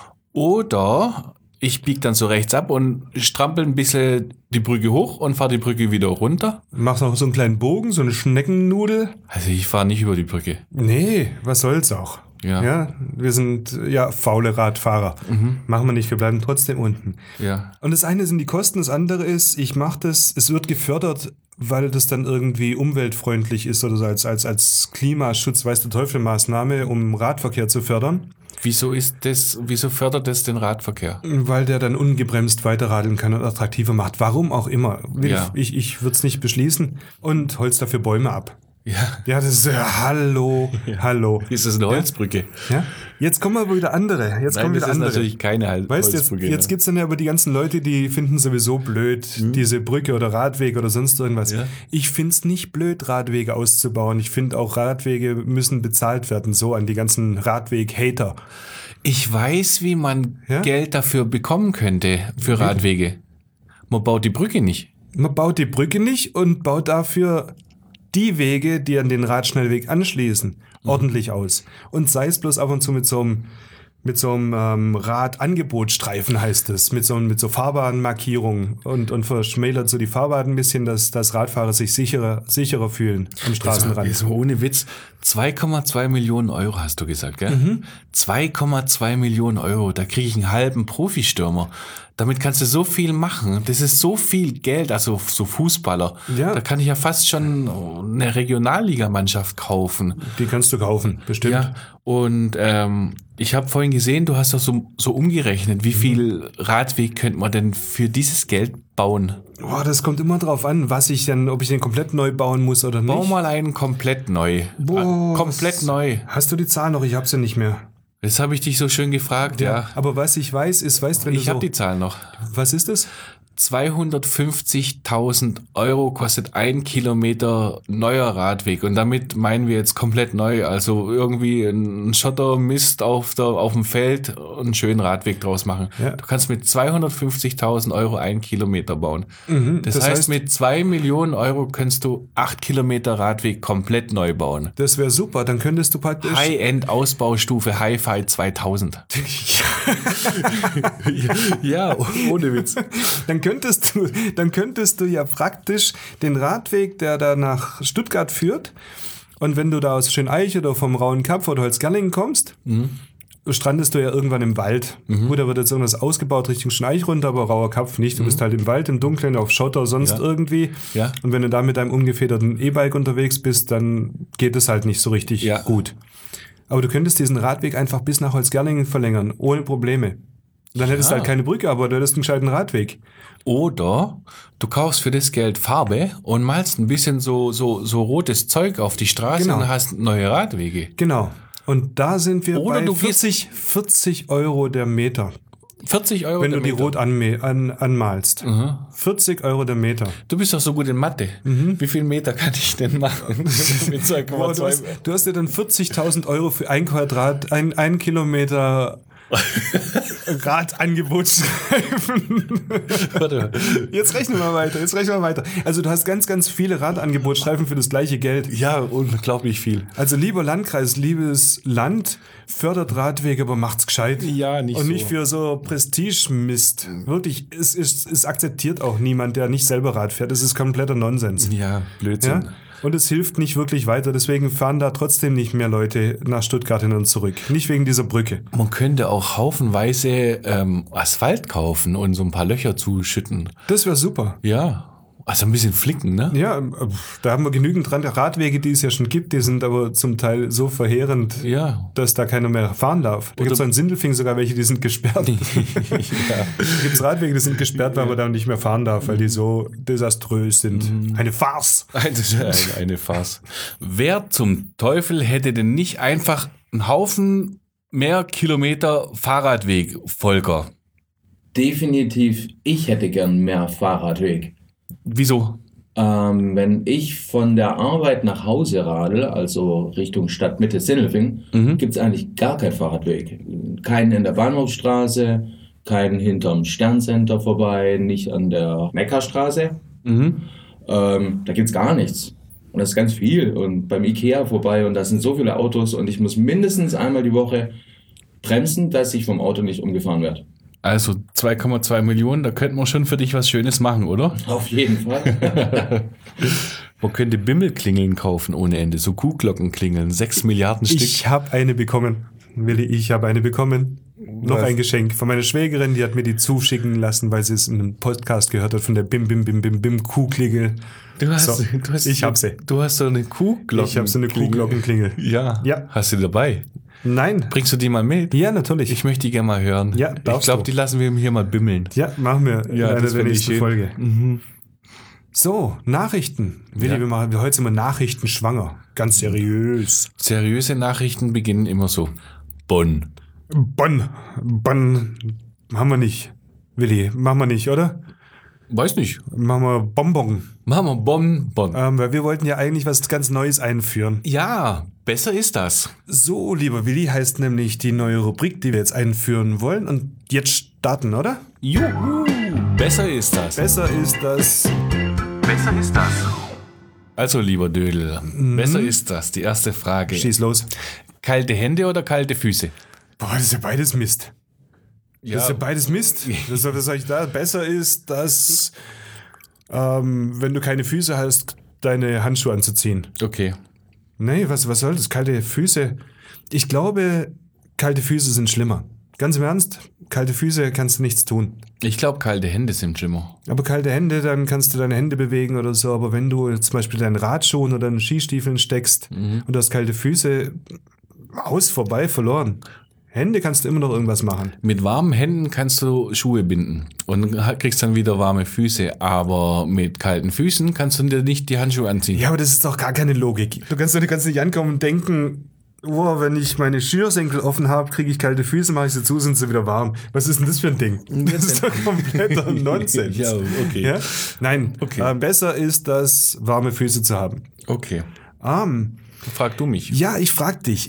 Speaker 1: Oder ich biege dann so rechts ab und strampel ein bisschen die Brücke hoch und fahre die Brücke wieder runter.
Speaker 2: Machst noch so einen kleinen Bogen, so eine Schneckennudel?
Speaker 1: Also ich fahre nicht über die Brücke.
Speaker 2: Nee, was soll's auch. Ja, wir sind faule Radfahrer. Machen wir nicht, wir bleiben trotzdem unten.
Speaker 1: Ja.
Speaker 2: Und das eine sind die Kosten, das andere ist, ich mache das, es wird gefördert, weil das dann irgendwie umweltfreundlich ist oder so als Klimaschutz, weiß der Teufel, Maßnahme, um Radverkehr zu fördern.
Speaker 1: Wieso fördert das den Radverkehr?
Speaker 2: Weil der dann ungebremst weiterradeln kann und attraktiver macht. Warum auch immer.
Speaker 1: Ja.
Speaker 2: Ich würde es nicht beschließen und holz dafür Bäume ab.
Speaker 1: Ja,
Speaker 2: das ist hallo.
Speaker 1: Ist das eine Holzbrücke?
Speaker 2: Ja? Jetzt kommen aber wieder andere.
Speaker 1: Nein, das ist natürlich keine Holzbrücke.
Speaker 2: Jetzt gibt's dann ja aber die ganzen Leute, die finden sowieso blöd, diese Brücke oder Radweg oder sonst irgendwas.
Speaker 1: Ja.
Speaker 2: Ich find's nicht blöd, Radwege auszubauen. Ich finde auch, Radwege müssen bezahlt werden, so an die ganzen Radweg-Hater.
Speaker 1: Ich weiß, wie man Geld dafür bekommen könnte, für Radwege. Man baut die Brücke nicht.
Speaker 2: Man baut die Brücke nicht und baut dafür die Wege, die an den Radschnellweg anschließen, ordentlich aus. Und sei es bloß ab und zu mit so einem Radangebotstreifen heißt es, mit so Fahrbahnmarkierungen und verschmälert so die Fahrbahn ein bisschen, dass Radfahrer sich sicherer fühlen am Straßenrand.
Speaker 1: Das ist ohne Witz. 2,2 Millionen Euro hast du gesagt, gell? 2,2 Millionen Euro, da kriege ich einen halben Profistürmer. Damit kannst du so viel machen. Das ist so viel Geld, also so Fußballer. Ja. Da kann ich ja fast schon eine Regionalligamannschaft kaufen.
Speaker 2: Die kannst du kaufen, bestimmt.
Speaker 1: Ja, und ich habe vorhin gesehen, du hast doch so umgerechnet, wie viel Radweg könnte man denn für dieses Geld bauen?
Speaker 2: Oh, das kommt immer drauf an, ob ich den komplett neu bauen muss oder nicht.
Speaker 1: Bau mal einen komplett neu. Komplett neu.
Speaker 2: Hast du die Zahl noch? Ich habe sie nicht mehr.
Speaker 1: Das habe ich dich so schön gefragt, ja.
Speaker 2: Aber was ich weiß, ist, weißt du, wenn
Speaker 1: ich habe die Zahl noch.
Speaker 2: Was ist das?
Speaker 1: 250.000 Euro kostet 1 Kilometer neuer Radweg. Und damit meinen wir jetzt komplett neu. Also irgendwie ein Schottermist auf dem Feld und einen schönen Radweg draus machen. Ja. Du kannst mit 250.000 Euro 1 Kilometer bauen. Das heißt, mit 2 Millionen Euro kannst du 8 Kilometer Radweg komplett neu bauen.
Speaker 2: Das wäre super. Dann könntest du praktisch...
Speaker 1: High-End-Ausbaustufe Hi-Fi 2000. Ja, ohne Witz.
Speaker 2: Dann könntest du ja praktisch den Radweg, der da nach Stuttgart führt, und wenn du da aus Schöneich oder vom Rauen Kapf oder Holzgerlingen kommst, strandest du ja irgendwann im Wald. Gut, da wird jetzt irgendwas ausgebaut Richtung Schöneich runter, aber Rauer Kapf nicht. Du bist halt im Wald, im Dunkeln, auf Schotter, sonst irgendwie. Ja. Und wenn du da mit deinem umgefederten E-Bike unterwegs bist, dann geht es halt nicht so richtig gut. Aber du könntest diesen Radweg einfach bis nach Holzgerlingen verlängern, ohne Probleme. Dann hättest du halt keine Brücke, aber du hättest einen gescheiten Radweg.
Speaker 1: Oder du kaufst für das Geld Farbe und malst ein bisschen so rotes Zeug auf die Straße und hast neue Radwege.
Speaker 2: Genau. Und da sind wir bei 40 Euro der Meter.
Speaker 1: 40 Euro
Speaker 2: wenn du die rot anmalst. 40 Euro der Meter.
Speaker 1: Du bist doch so gut in Mathe. Wie viel Meter kann ich denn machen? Mit 2,2?
Speaker 2: Du hast ja dann 40.000 Euro für ein Kilometer Radangebotsstreifen.
Speaker 1: Warte.
Speaker 2: Jetzt rechnen wir weiter. Also du hast ganz, ganz viele Radangebotsstreifen für das gleiche Geld.
Speaker 1: Ja, unglaublich viel.
Speaker 2: Also lieber Landkreis, liebes Land, fördert Radwege, aber macht's gescheit.
Speaker 1: Ja, nicht so.
Speaker 2: Und nicht für so Prestige-Mist. Wirklich, es akzeptiert auch niemand, der nicht selber Rad fährt. Das ist kompletter Nonsens.
Speaker 1: Ja, Blödsinn. Ja?
Speaker 2: Und es hilft nicht wirklich weiter, deswegen fahren da trotzdem nicht mehr Leute nach Stuttgart hin und zurück. Nicht wegen dieser Brücke.
Speaker 1: Man könnte auch haufenweise Asphalt kaufen und so ein paar Löcher zuschütten.
Speaker 2: Das wäre super.
Speaker 1: Ja, also ein bisschen flicken, ne?
Speaker 2: Ja, da haben wir genügend dran. Radwege, die es ja schon gibt, die sind aber zum Teil so verheerend, dass da keiner mehr fahren darf. Da gibt es in Sindelfingen sogar welche, die sind gesperrt. Da gibt es Radwege, die sind gesperrt, weil man da nicht mehr fahren darf, weil die so desaströs sind. Eine Farce.
Speaker 1: Eine Farce. Wer zum Teufel hätte denn nicht einfach einen Haufen mehr Kilometer Fahrradweg, Volker?
Speaker 3: Definitiv, ich hätte gern mehr Fahrradweg.
Speaker 1: Wieso?
Speaker 3: Wenn ich von der Arbeit nach Hause radel, also Richtung Stadtmitte Sindelfingen, gibt es eigentlich gar keinen Fahrradweg. Keinen in der Bahnhofstraße, keinen hinterm Sterncenter vorbei, nicht an der Neckarstraße. Da gibt es gar nichts. Und das ist ganz viel. Und beim Ikea vorbei und da sind so viele Autos und ich muss mindestens einmal die Woche bremsen, dass ich vom Auto nicht umgefahren werde.
Speaker 1: Also 2,2 Millionen, da könnten wir schon für dich was Schönes machen, oder?
Speaker 3: Auf jeden Fall.
Speaker 1: Man könnte Bimmelklingeln kaufen ohne Ende, so Kuhglockenklingeln, 6 Milliarden Stück.
Speaker 2: Ich habe eine bekommen. Willi, ich habe eine bekommen. Noch ein Geschenk von meiner Schwägerin, die hat mir die zuschicken lassen, weil sie es in einem Podcast gehört hat von der Bim Kuhklingel. Ich habe sie.
Speaker 1: Du hast so eine Kuhglockenklingel.
Speaker 2: Ich habe so eine Kuhglockenklingel.
Speaker 1: Ja.
Speaker 2: Ja.
Speaker 1: Hast du die dabei?
Speaker 2: Nein.
Speaker 1: Bringst du die mal mit?
Speaker 2: Ja, natürlich.
Speaker 1: Ich möchte die gerne mal hören.
Speaker 2: Ja,
Speaker 1: ich glaube, die lassen wir hier mal bimmeln.
Speaker 2: Ja, machen wir in einer der nächsten Folge.
Speaker 1: Mhm.
Speaker 2: So, Nachrichten. Willi, wir heute sind wir Nachrichten schwanger. Ganz seriös.
Speaker 1: Seriöse Nachrichten beginnen immer so. Bonn.
Speaker 2: Bonn haben wir nicht. Willi, machen wir nicht, oder?
Speaker 1: Weiß nicht.
Speaker 2: Machen wir Bonbon.
Speaker 1: Machen wir Bonn.
Speaker 2: Weil wir wollten ja eigentlich was ganz Neues einführen.
Speaker 1: Ja, besser ist das.
Speaker 2: So, lieber Willi, heißt nämlich die neue Rubrik, die wir jetzt einführen wollen. Und jetzt starten, oder?
Speaker 1: Juhu, besser ist das.
Speaker 2: Besser ist das.
Speaker 1: Besser ist das. Also, lieber Dödel, besser ist das. Die erste Frage.
Speaker 2: Schieß los.
Speaker 1: Kalte Hände oder kalte Füße?
Speaker 2: Boah, das ist ja beides Mist. Das ist ja beides Mist. Was soll ich da? Besser ist, dass, wenn du keine Füße hast, deine Handschuhe anzuziehen.
Speaker 1: Okay.
Speaker 2: Nee, was soll das? Kalte Füße. Ich glaube, kalte Füße sind schlimmer. Ganz im Ernst, kalte Füße kannst du nichts tun.
Speaker 1: Ich glaube, kalte Hände sind schlimmer.
Speaker 2: Aber kalte Hände, dann kannst du deine Hände bewegen oder so. Aber wenn du zum Beispiel deinen Radschuhen oder deinen Skistiefeln steckst und du hast kalte Füße, aus, vorbei, verloren. Hände kannst du immer noch irgendwas machen.
Speaker 1: Mit warmen Händen kannst du Schuhe binden und kriegst dann wieder warme Füße. Aber mit kalten Füßen kannst du dir nicht die Handschuhe anziehen.
Speaker 2: Ja, aber das ist doch gar keine Logik. Du kannst nicht ankommen und denken, oh, wenn ich meine Schnürsenkel offen habe, kriege ich kalte Füße, mache ich sie zu, sind sie wieder warm. Was ist denn das für ein Ding? Das ist doch kompletter Nonsens.
Speaker 1: Ja, okay.
Speaker 2: Ja? Nein,
Speaker 1: okay.
Speaker 2: Besser ist das, warme Füße zu haben.
Speaker 1: Okay. Frag du mich.
Speaker 2: Ja, ich frag dich.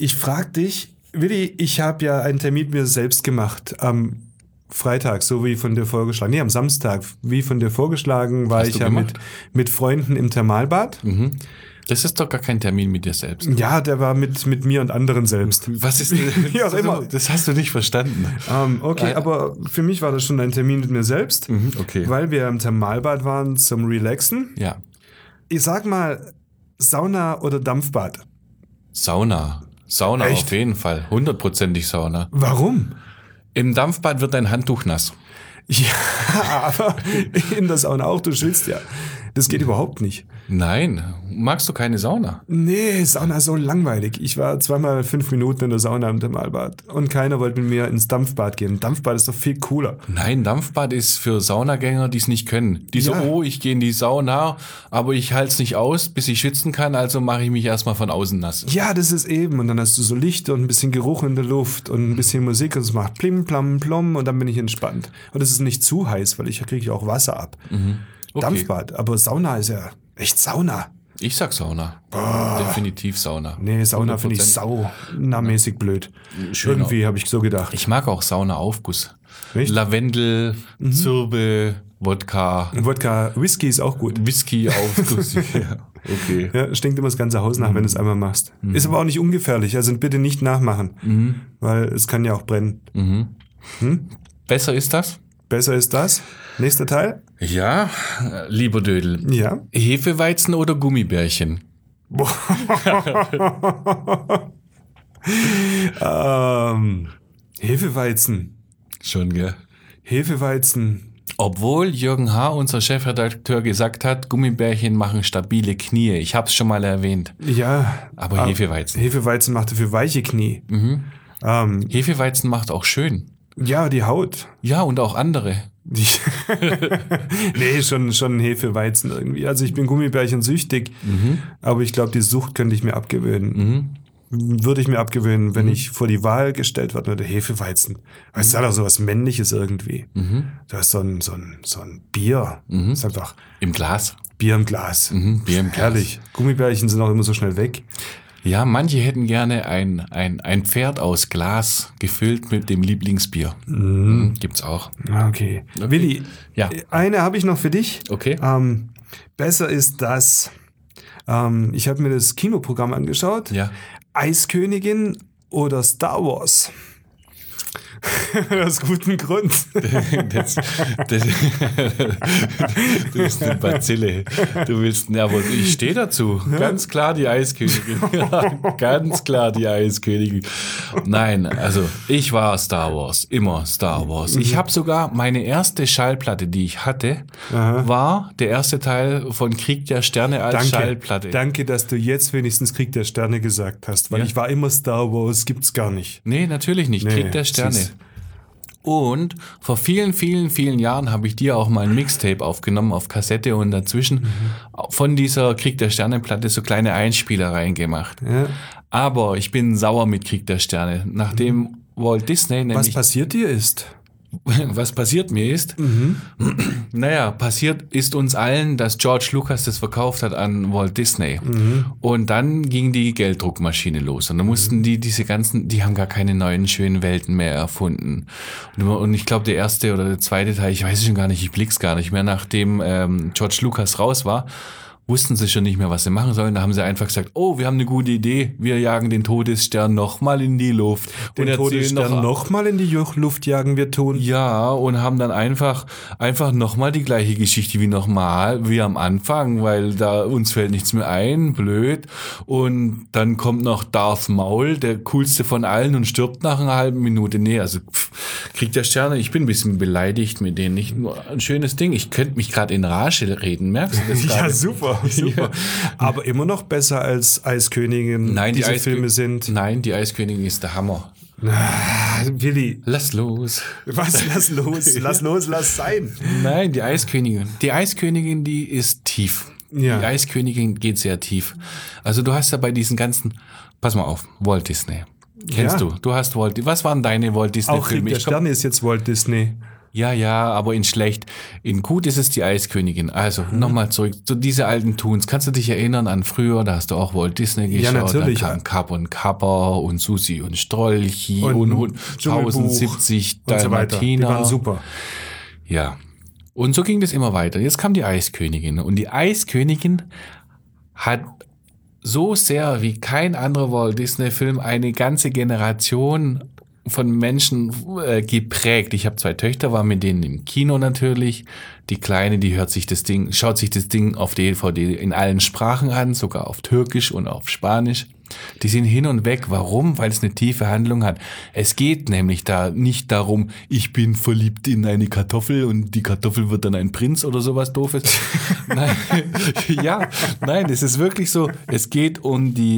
Speaker 2: Willi, ich habe ja einen Termin mir selbst gemacht am Freitag, so wie von dir vorgeschlagen. Nee, am Samstag, wie von dir vorgeschlagen, war ich ja mit Freunden im Thermalbad.
Speaker 1: Mhm. Das ist doch gar kein Termin mit dir selbst.
Speaker 2: Ja, der war mit mir und anderen selbst.
Speaker 1: Was ist denn?
Speaker 2: Wie auch immer.
Speaker 1: Das hast du nicht verstanden.
Speaker 2: Okay, aber für mich war das schon ein Termin mit mir selbst,
Speaker 1: okay.
Speaker 2: weil wir im Thermalbad waren zum Relaxen.
Speaker 1: Ja.
Speaker 2: Ich sag mal, Sauna oder Dampfbad?
Speaker 1: Sauna. Sauna
Speaker 2: Echt?
Speaker 1: auf jeden Fall. 100%ig Sauna.
Speaker 2: Warum?
Speaker 1: Im Dampfbad wird dein Handtuch nass.
Speaker 2: Ja, aber in der Sauna auch, du schwitzt ja. Das geht überhaupt nicht.
Speaker 1: Nein. Magst du keine Sauna?
Speaker 2: Nee, Sauna ist so langweilig. Ich war zweimal 5 Minuten in der Sauna im Thermalbad und keiner wollte mit mir ins Dampfbad gehen. Dampfbad ist doch viel cooler.
Speaker 1: Nein, Dampfbad ist für Saunagänger, die es nicht können. Die so, ich gehe in die Sauna, aber ich halte es nicht aus, bis ich schwitzen kann, also mache ich mich erstmal von außen nass.
Speaker 2: Ja, das ist eben. Und dann hast du so Licht und ein bisschen Geruch in der Luft und ein bisschen Musik und es macht plim, plam, plom und dann bin ich entspannt. Und es ist nicht zu heiß, weil ich kriege ja auch Wasser ab.
Speaker 1: Okay.
Speaker 2: Dampfbad, aber Sauna ist ja echt Sauna.
Speaker 1: Ich sag Sauna. Definitiv Sauna.
Speaker 2: Nee, Sauna
Speaker 1: 100%.
Speaker 2: finde ich saunamäßig blöd.
Speaker 1: Schön
Speaker 2: Irgendwie habe ich so gedacht.
Speaker 1: Ich mag auch Saunaaufguss.
Speaker 2: Echt?
Speaker 1: Lavendel, Zirbe, Wodka,
Speaker 2: Wodka, Whisky ist auch gut.
Speaker 1: Whisky-Aufguss. Ja, okay.
Speaker 2: Ja, stinkt immer das ganze Haus nach, wenn du es einmal machst. Ist aber auch nicht ungefährlich, also bitte nicht nachmachen, weil es kann ja auch brennen.
Speaker 1: Besser ist das?
Speaker 2: Besser ist das. Nächster Teil.
Speaker 1: Ja, lieber Dödel.
Speaker 2: Ja.
Speaker 1: Hefeweizen oder Gummibärchen?
Speaker 2: Hefeweizen.
Speaker 1: Schon, gell?
Speaker 2: Hefeweizen.
Speaker 1: Obwohl Jürgen H., unser Chefredakteur, gesagt hat, Gummibärchen machen stabile Knie. Ich habe es schon mal erwähnt.
Speaker 2: Ja.
Speaker 1: Aber Hefeweizen.
Speaker 2: Hefeweizen macht dafür weiche Knie.
Speaker 1: Hefeweizen macht auch schön.
Speaker 2: Ja, die Haut.
Speaker 1: Ja, und auch andere.
Speaker 2: Nee, schon Hefeweizen irgendwie. Also ich bin Gummibärchen süchtig, aber ich glaube, die Sucht könnte ich mir abgewöhnen. würde ich mir abgewöhnen, wenn ich vor die Wahl gestellt werde, oder Hefeweizen. Es ist halt auch so was Männliches irgendwie. Du hast so ein Bier. Das ist einfach
Speaker 1: Im Glas.
Speaker 2: Bier im Glas.
Speaker 1: Bier im Glas.
Speaker 2: Herrlich. Gummibärchen sind auch immer so schnell weg.
Speaker 1: Ja, manche hätten gerne ein Pferd aus Glas gefüllt mit dem Lieblingsbier. Gibt's auch.
Speaker 2: Okay. Willi,
Speaker 1: Ja.
Speaker 2: eine habe ich noch für dich.
Speaker 1: Okay.
Speaker 2: Besser ist das, ich habe mir das Kinoprogramm angeschaut.
Speaker 1: Ja.
Speaker 2: Eiskönigin oder Star Wars? Aus gutem Grund.
Speaker 1: Das ist eine Bazille. Du willst, ja, aber ich stehe dazu. Ganz klar die Eiskönigin. Ganz klar die Eiskönigin. Nein, also ich war Star Wars. Immer Star Wars. Ich habe sogar meine erste Schallplatte, die ich hatte, war der erste Teil von Krieg der Sterne als Schallplatte.
Speaker 2: Danke, dass du jetzt wenigstens Krieg der Sterne gesagt hast, weil ich war immer Star Wars, gibt's gar nicht.
Speaker 1: Nee, natürlich nicht. Krieg der Sterne.
Speaker 2: süß.
Speaker 1: Und vor vielen, vielen, vielen Jahren habe ich dir auch mal ein Mixtape aufgenommen auf Kassette und dazwischen von dieser Krieg der Sterne-Platte so kleine Einspieler reingemacht.
Speaker 2: Ja.
Speaker 1: Aber ich bin sauer mit Krieg der Sterne. Nachdem Walt Disney
Speaker 2: Was
Speaker 1: nämlich...
Speaker 2: passiert dir ist?
Speaker 1: Was passiert mir ist? Naja, passiert ist uns allen, dass George Lucas das verkauft hat an Walt Disney. Und dann ging die Gelddruckmaschine los. Und dann mussten die haben gar keine neuen schönen Welten mehr erfunden. Und ich glaube, der erste oder der zweite Teil, ich weiß es schon gar nicht, ich blick's gar nicht mehr, nachdem George Lucas raus war, wussten sie schon nicht mehr, was sie machen sollen. Da haben sie einfach gesagt, oh, wir haben eine gute Idee, wir jagen den Todesstern nochmal in die Luft.
Speaker 2: Den Todesstern nochmal in die Luft jagen wir tun?
Speaker 1: Ja, und haben dann einfach nochmal die gleiche Geschichte wie am Anfang, weil da uns fällt nichts mehr ein, blöd. Und dann kommt noch Darth Maul, der coolste von allen, und stirbt nach einer halben Minute. Nee, also Krieg der Sterne, ich bin ein bisschen beleidigt mit denen. Nicht nur ein schönes Ding, ich könnte mich gerade in Rage reden, merkst du das
Speaker 2: Ja,
Speaker 1: gerade?
Speaker 2: super.
Speaker 1: Ja.
Speaker 2: Aber immer noch besser als Eiskönigin.
Speaker 1: Nein,
Speaker 2: diese Filme sind.
Speaker 1: Nein, die Eiskönigin ist der Hammer.
Speaker 2: Willi,
Speaker 1: Lass los.
Speaker 2: was? Lass los, lass los, lass sein.
Speaker 1: Nein, die Eiskönigin. Die Eiskönigin, die ist tief.
Speaker 2: Ja.
Speaker 1: Die Eiskönigin geht sehr tief. Also du hast ja bei diesen ganzen, pass mal auf, Walt Disney. Kennst
Speaker 2: Ja.
Speaker 1: du? Du hast was waren deine Walt Disney
Speaker 2: Auch Krieg
Speaker 1: Filme?
Speaker 2: der Sterne ist jetzt Walt Disney.
Speaker 1: Ja, aber in schlecht. In gut ist es die Eiskönigin. Also, nochmal zurück zu diese alten Toons. Kannst du dich erinnern an früher? Da hast du auch Walt Disney geschaut.
Speaker 2: Ja, natürlich.
Speaker 1: Da kam Kapp und Kapper und Susi und Strolchi und
Speaker 2: Dschungelbuch
Speaker 1: 1070
Speaker 2: und so weiter. Die
Speaker 1: Dalmatiner.
Speaker 2: waren super.
Speaker 1: Ja. Und so ging das immer weiter. Jetzt kam die Eiskönigin. Und die Eiskönigin hat so sehr wie kein anderer Walt Disney-Film eine ganze Generation von Menschen geprägt. Ich habe 2 Töchter, war mit denen im Kino natürlich. Die Kleine, die schaut sich das Ding auf DVD in allen Sprachen an, sogar auf Türkisch und auf Spanisch. Die sind hin und weg. Warum? Weil es eine tiefe Handlung hat. Es geht nämlich da nicht darum, ich bin verliebt in eine Kartoffel und die Kartoffel wird dann ein Prinz oder sowas Doofes. Nein, nein, es ist wirklich so. Es geht um die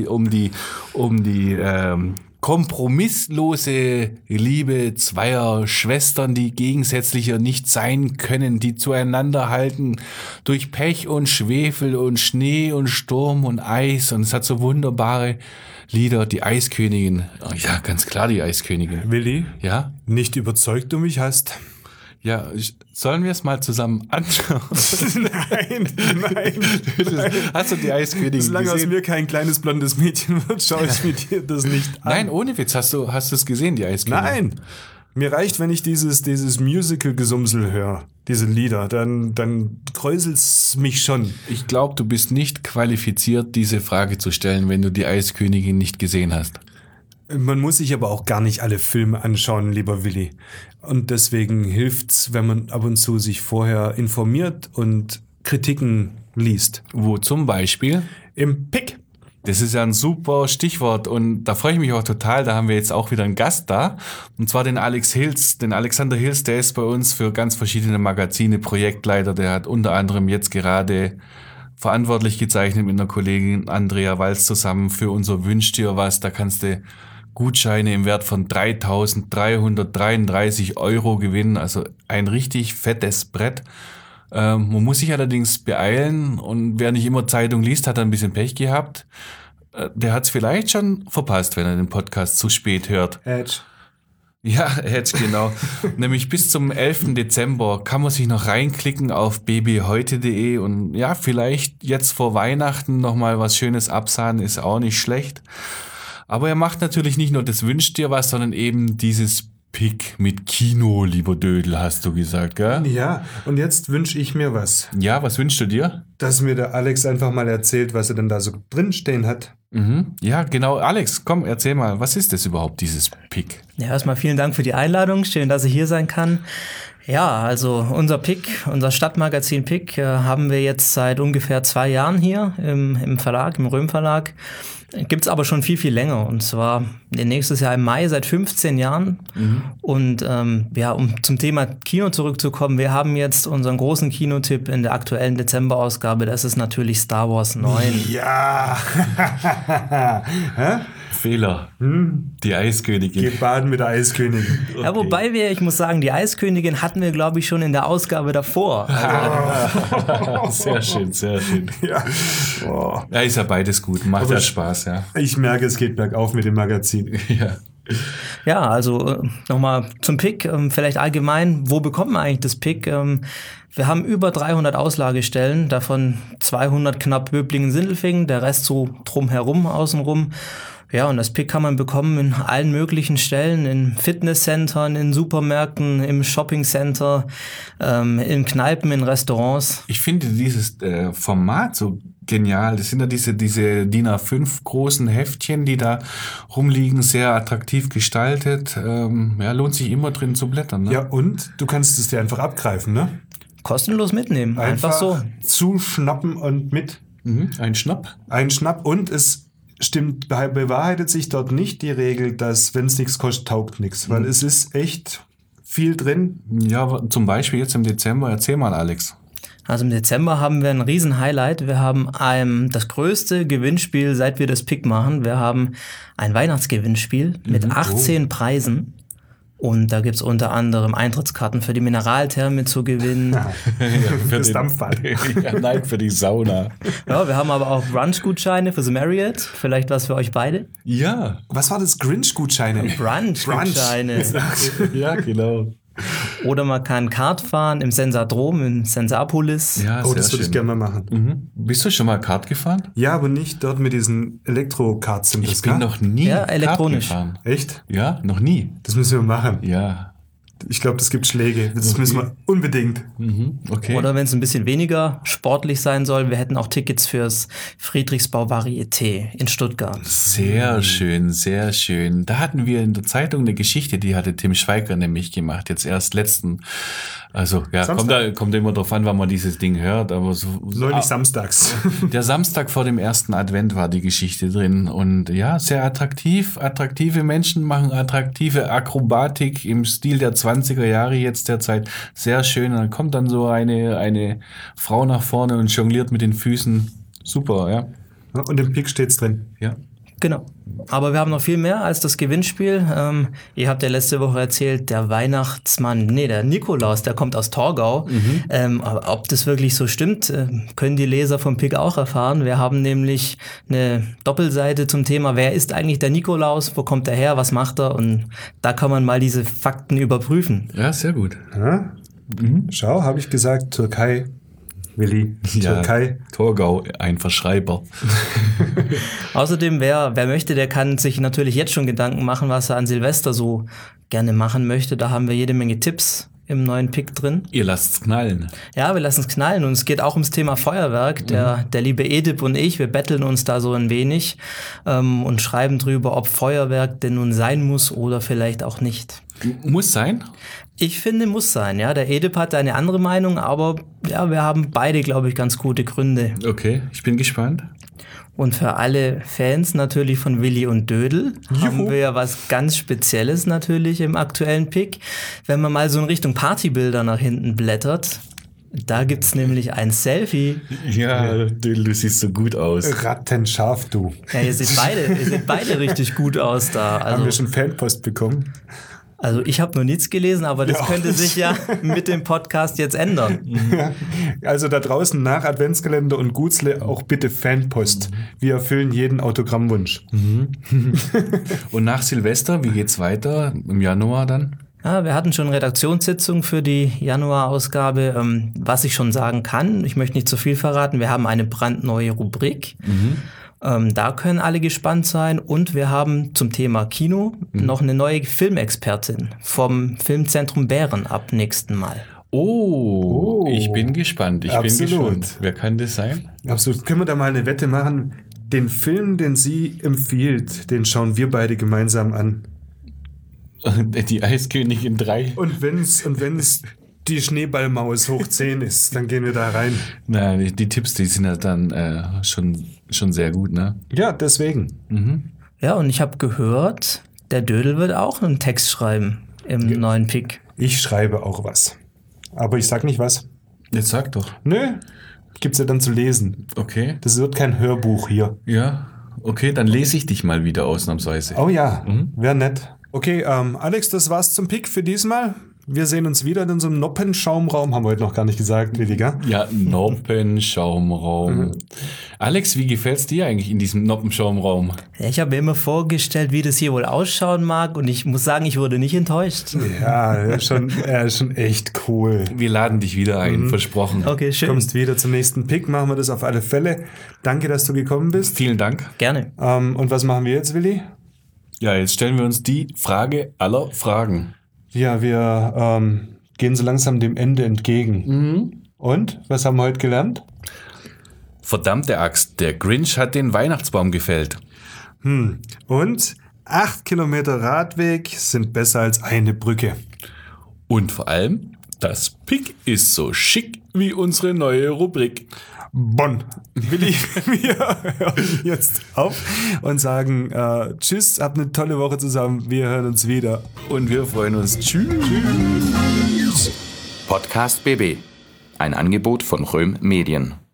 Speaker 1: kompromisslose Liebe zweier Schwestern, die gegensätzlicher nicht sein können, die zueinander halten durch Pech und Schwefel und Schnee und Sturm und Eis. Und es hat so wunderbare Lieder. Die Eiskönigin. Oh, ja, ganz klar die Eiskönigin.
Speaker 2: Willi,
Speaker 1: Ja?
Speaker 2: nicht überzeugt du mich hast?
Speaker 1: Ja, sollen wir es mal zusammen anschauen?
Speaker 2: Nein.
Speaker 1: Hast du die Eiskönigin
Speaker 2: Solange aus
Speaker 1: gesehen?
Speaker 2: mir kein kleines blondes Mädchen wird, schaue ich mir dir das nicht an.
Speaker 1: Nein, ohne Witz. Hast du es gesehen, die Eiskönigin?
Speaker 2: Nein. Mir reicht, wenn ich dieses Musical-Gesumsel höre, diese Lieder, dann kräuselt's mich schon.
Speaker 1: Ich glaube, du bist nicht qualifiziert, diese Frage zu stellen, wenn du die Eiskönigin nicht gesehen hast.
Speaker 2: Man muss sich aber auch gar nicht alle Filme anschauen, lieber Willi. Und deswegen hilft's, wenn man ab und zu sich vorher informiert und Kritiken liest.
Speaker 1: Wo zum Beispiel?
Speaker 2: Im Pick.
Speaker 1: Das ist ja ein super Stichwort und da freue ich mich auch total. Da haben wir jetzt auch wieder einen Gast da. Und zwar den Alexander Hills, der ist bei uns für ganz verschiedene Magazine Projektleiter. Der hat unter anderem jetzt gerade verantwortlich gezeichnet mit einer Kollegin Andrea Walz zusammen für unser Wünsch dir was. Da kannst du Gutscheine im Wert von 3.333 € gewinnen. Also ein richtig fettes Brett. Man muss sich allerdings beeilen und wer nicht immer Zeitung liest, hat ein bisschen Pech gehabt. der hat es vielleicht schon verpasst, wenn er den Podcast zu spät hört.
Speaker 2: Edge.
Speaker 1: Ja, jetzt genau. Nämlich bis zum 11. Dezember kann man sich noch reinklicken auf babyheute.de und ja, vielleicht jetzt vor Weihnachten nochmal was Schönes absahnen, ist auch nicht schlecht. Aber er macht natürlich nicht nur das Wünscht dir was, sondern eben dieses Pick mit Kino, lieber Dödel, hast du gesagt, gell?
Speaker 2: Ja, und jetzt wünsche ich mir was.
Speaker 1: Ja, was wünschst du dir?
Speaker 2: Dass mir der Alex einfach mal erzählt, was er denn da so drinstehen hat.
Speaker 1: Ja, genau. Alex, komm, erzähl mal, was ist das überhaupt, dieses Pick?
Speaker 4: Ja, erstmal vielen Dank für die Einladung. Schön, dass ich hier sein kann. Ja, also unser Pick, unser Stadtmagazin Pick, haben wir jetzt seit ungefähr 2 Jahren hier im Verlag, im Röhm Verlag. Gibt's aber schon viel, viel länger. Und zwar nächstes Jahr im Mai, seit 15 Jahren. Und ja, um zum Thema Kino zurückzukommen, wir haben jetzt unseren großen Kinotipp in der aktuellen Dezemberausgabe. Das ist natürlich Star Wars 9.
Speaker 2: Ja.
Speaker 1: Fehler. Die Eiskönigin.
Speaker 2: Geht baden mit der Eiskönigin.
Speaker 1: Okay.
Speaker 4: Ja, wobei ich muss sagen, die Eiskönigin hatten wir, glaube ich, schon in der Ausgabe davor.
Speaker 1: Sehr schön, sehr schön.
Speaker 2: Ja. Oh.
Speaker 1: Ja, ist ja beides gut, macht
Speaker 2: Aber
Speaker 1: ja Spaß, ja.
Speaker 2: Ich merke, es geht bergauf mit dem Magazin.
Speaker 1: Ja.
Speaker 4: Ja, also nochmal zum Pick, vielleicht allgemein, wo bekommt man eigentlich das Pick? Wir haben über 300 Auslagestellen, davon 200 knapp Böblingen-Sindelfingen, der Rest so drumherum, außenrum. Ja, und das Pick kann man bekommen in allen möglichen Stellen, in Fitnesscentern, in Supermärkten, im Shoppingcenter, in Kneipen, in Restaurants.
Speaker 1: Ich finde dieses Format so genial. Das sind ja diese DIN A5 großen Heftchen, die da rumliegen, sehr attraktiv gestaltet. Ja, lohnt sich immer drin zu blättern. Ne?
Speaker 2: Ja, und du kannst es dir einfach abgreifen, ne?
Speaker 4: Kostenlos mitnehmen, einfach so.
Speaker 2: Zuschnappen und mit.
Speaker 1: Ein Schnapp.
Speaker 2: Ein Schnapp und es stimmt, bewahrheitet sich dort nicht die Regel, dass wenn es nichts kostet, taugt nichts. Weil es ist echt viel drin.
Speaker 1: Ja, zum Beispiel jetzt im Dezember. Erzähl mal, Alex.
Speaker 4: Also im Dezember haben wir ein Riesen-Highlight. Wir haben das größte Gewinnspiel, seit wir das Pick machen. Wir haben ein Weihnachtsgewinnspiel mit 18 Preisen. Und da gibt's unter anderem Eintrittskarten für die Mineraltherme zu gewinnen.
Speaker 2: Für das Dampfbad.
Speaker 1: Ja, nein, für die Sauna.
Speaker 4: Ja, wir haben aber auch Brunch-Gutscheine fürs Marriott. Vielleicht was für euch beide.
Speaker 1: Ja.
Speaker 2: Was war das? Grinch-Gutscheine?
Speaker 4: Brunch-Gutscheine.
Speaker 1: Ja, genau.
Speaker 4: Oder man kann Kart fahren im Sensatrom in Sensapolis.
Speaker 1: Ja,
Speaker 2: Oh,
Speaker 1: sehr
Speaker 2: das würde ich
Speaker 1: schön.
Speaker 2: gerne mal machen.
Speaker 1: Bist du schon mal Kart gefahren?
Speaker 2: Ja, aber nicht dort mit diesen Elektro-Karts sind
Speaker 1: Ich
Speaker 2: das,
Speaker 1: bin
Speaker 2: gell?
Speaker 1: noch nie
Speaker 4: Ja,
Speaker 1: Kart
Speaker 4: elektronisch.
Speaker 1: gefahren.
Speaker 2: Echt?
Speaker 1: Ja, noch nie.
Speaker 2: Das müssen wir machen.
Speaker 1: Ja.
Speaker 2: Ich glaube, das gibt Schläge. Das müssen wir unbedingt.
Speaker 1: Okay.
Speaker 4: Oder wenn es ein bisschen weniger sportlich sein soll, wir hätten auch Tickets fürs Friedrichsbau Varieté in Stuttgart.
Speaker 1: Sehr schön, sehr schön. Da hatten wir in der Zeitung eine Geschichte, die hatte Tim Schweiger nämlich gemacht, jetzt erst letzten. Also, ja, kommt immer drauf an, wann man dieses Ding hört, aber so.
Speaker 2: Neulich samstags.
Speaker 1: Der Samstag vor dem ersten Advent war die Geschichte drin und ja, sehr attraktiv. Attraktive Menschen machen attraktive Akrobatik im Stil der 20er Jahre jetzt derzeit. Sehr schön. Und dann kommt dann so eine Frau nach vorne und jongliert mit den Füßen. Super, ja.
Speaker 2: Und im Pick steht's drin.
Speaker 1: Ja.
Speaker 4: Genau. Aber wir haben noch viel mehr als das Gewinnspiel. Ihr habt ja letzte Woche erzählt, der der Nikolaus, der kommt aus Torgau. Aber ob das wirklich so stimmt, können die Leser vom Pick auch erfahren. Wir haben nämlich eine Doppelseite zum Thema, wer ist eigentlich der Nikolaus, wo kommt er her, was macht er? Und da kann man mal diese Fakten überprüfen.
Speaker 1: Ja, sehr gut.
Speaker 2: Ja? Schau, habe ich gesagt, Türkei. Willi,
Speaker 1: Ja,
Speaker 2: Türkei.
Speaker 1: Torgau, ein Verschreiber.
Speaker 4: Außerdem, wer möchte, der kann sich natürlich jetzt schon Gedanken machen, was er an Silvester so gerne machen möchte. Da haben wir jede Menge Tipps im neuen Pick drin.
Speaker 1: Ihr lasst's knallen.
Speaker 4: Ja, wir lassen es knallen und es geht auch ums Thema Feuerwerk. Der liebe Edip und ich, wir betteln uns da so ein wenig und schreiben drüber, ob Feuerwerk denn nun sein muss oder vielleicht auch nicht.
Speaker 1: Muss sein?
Speaker 4: Ich finde, muss sein, ja. Der Edip hat eine andere Meinung, aber ja, wir haben beide, glaube ich, ganz gute Gründe.
Speaker 1: Okay, ich bin gespannt.
Speaker 4: Und für alle Fans natürlich von Willi und Dödel haben wir ja was ganz Spezielles natürlich im aktuellen Pick. Wenn man mal so in Richtung Partybilder nach hinten blättert, da gibt's nämlich ein Selfie.
Speaker 1: Ja, du siehst so gut aus.
Speaker 2: Rattenscharf, du.
Speaker 4: Ja, ihr seht beide richtig gut aus da.
Speaker 2: Haben wir
Speaker 4: Also
Speaker 2: schon Fanpost bekommen?
Speaker 4: Also ich habe noch nichts gelesen, aber das könnte sich ja mit dem Podcast jetzt ändern.
Speaker 2: Also da draußen nach Adventskalender und Gutzle auch bitte Fanpost. Wir erfüllen jeden Autogrammwunsch.
Speaker 1: Und nach Silvester, wie geht's weiter? Im Januar dann?
Speaker 4: Ja, wir hatten schon Redaktionssitzung für die Januarausgabe. Was ich schon sagen kann, ich möchte nicht zu viel verraten, wir haben eine brandneue Rubrik. Da können alle gespannt sein. Und wir haben zum Thema Kino noch eine neue Filmexpertin vom Filmzentrum Bären ab nächsten Mal.
Speaker 1: Oh, ich bin gespannt.
Speaker 2: Absolut.
Speaker 1: Wer kann das sein?
Speaker 2: Absolut. Können wir da mal eine Wette machen? Den Film, den sie empfiehlt, den schauen wir beide gemeinsam an.
Speaker 1: Die Eiskönigin 3.
Speaker 2: Und wenn's die Schneeballmaus hoch 10 ist, dann gehen wir da rein.
Speaker 1: Na, die Tipps, die sind ja dann schon sehr gut, ne?
Speaker 2: Ja, deswegen.
Speaker 4: Ja, und ich habe gehört, der Dödel wird auch einen Text schreiben im neuen Pick.
Speaker 2: Ich schreibe auch was. Aber ich sag nicht was.
Speaker 1: Jetzt sag doch.
Speaker 2: Nö, gibt's ja dann zu lesen.
Speaker 1: Okay.
Speaker 2: Das wird kein Hörbuch hier.
Speaker 1: Ja, okay, dann lese ich dich mal wieder ausnahmsweise.
Speaker 2: Oh ja, wäre nett. Okay, Alex, das war's zum Pick für diesmal. Wir sehen uns wieder in unserem Noppenschaumraum. Haben wir heute noch gar nicht gesagt, Williger.
Speaker 1: Ja, Noppenschaumraum. Alex, wie gefällt's dir eigentlich in diesem Noppenschaumraum?
Speaker 4: Ja, ich habe mir immer vorgestellt, wie das hier wohl ausschauen mag. Und ich muss sagen, ich wurde nicht enttäuscht.
Speaker 2: Ja, schon echt cool.
Speaker 1: Wir laden dich wieder ein, versprochen.
Speaker 4: Okay, schön.
Speaker 2: Kommst wieder zum nächsten Pick, machen wir das auf alle Fälle. Danke, dass du gekommen bist.
Speaker 1: Vielen Dank.
Speaker 4: Gerne.
Speaker 2: Und was machen wir jetzt, Willi?
Speaker 1: Ja, jetzt stellen wir uns die Frage aller Fragen.
Speaker 2: Ja, wir gehen so langsam dem Ende entgegen. Und? Was haben wir heute gelernt?
Speaker 1: Verdammte Axt, der Grinch hat den Weihnachtsbaum gefällt.
Speaker 2: Und 8 Kilometer Radweg sind besser als eine Brücke.
Speaker 1: Und vor allem, das Pick ist so schick wie unsere neue Rubrik.
Speaker 2: Bonn. Willi, wir hören jetzt auf und sagen Tschüss, habt eine tolle Woche zusammen. Wir hören uns wieder.
Speaker 1: Und wir freuen uns. Tschüss.
Speaker 5: Podcast BB. Ein Angebot von Röhm Medien.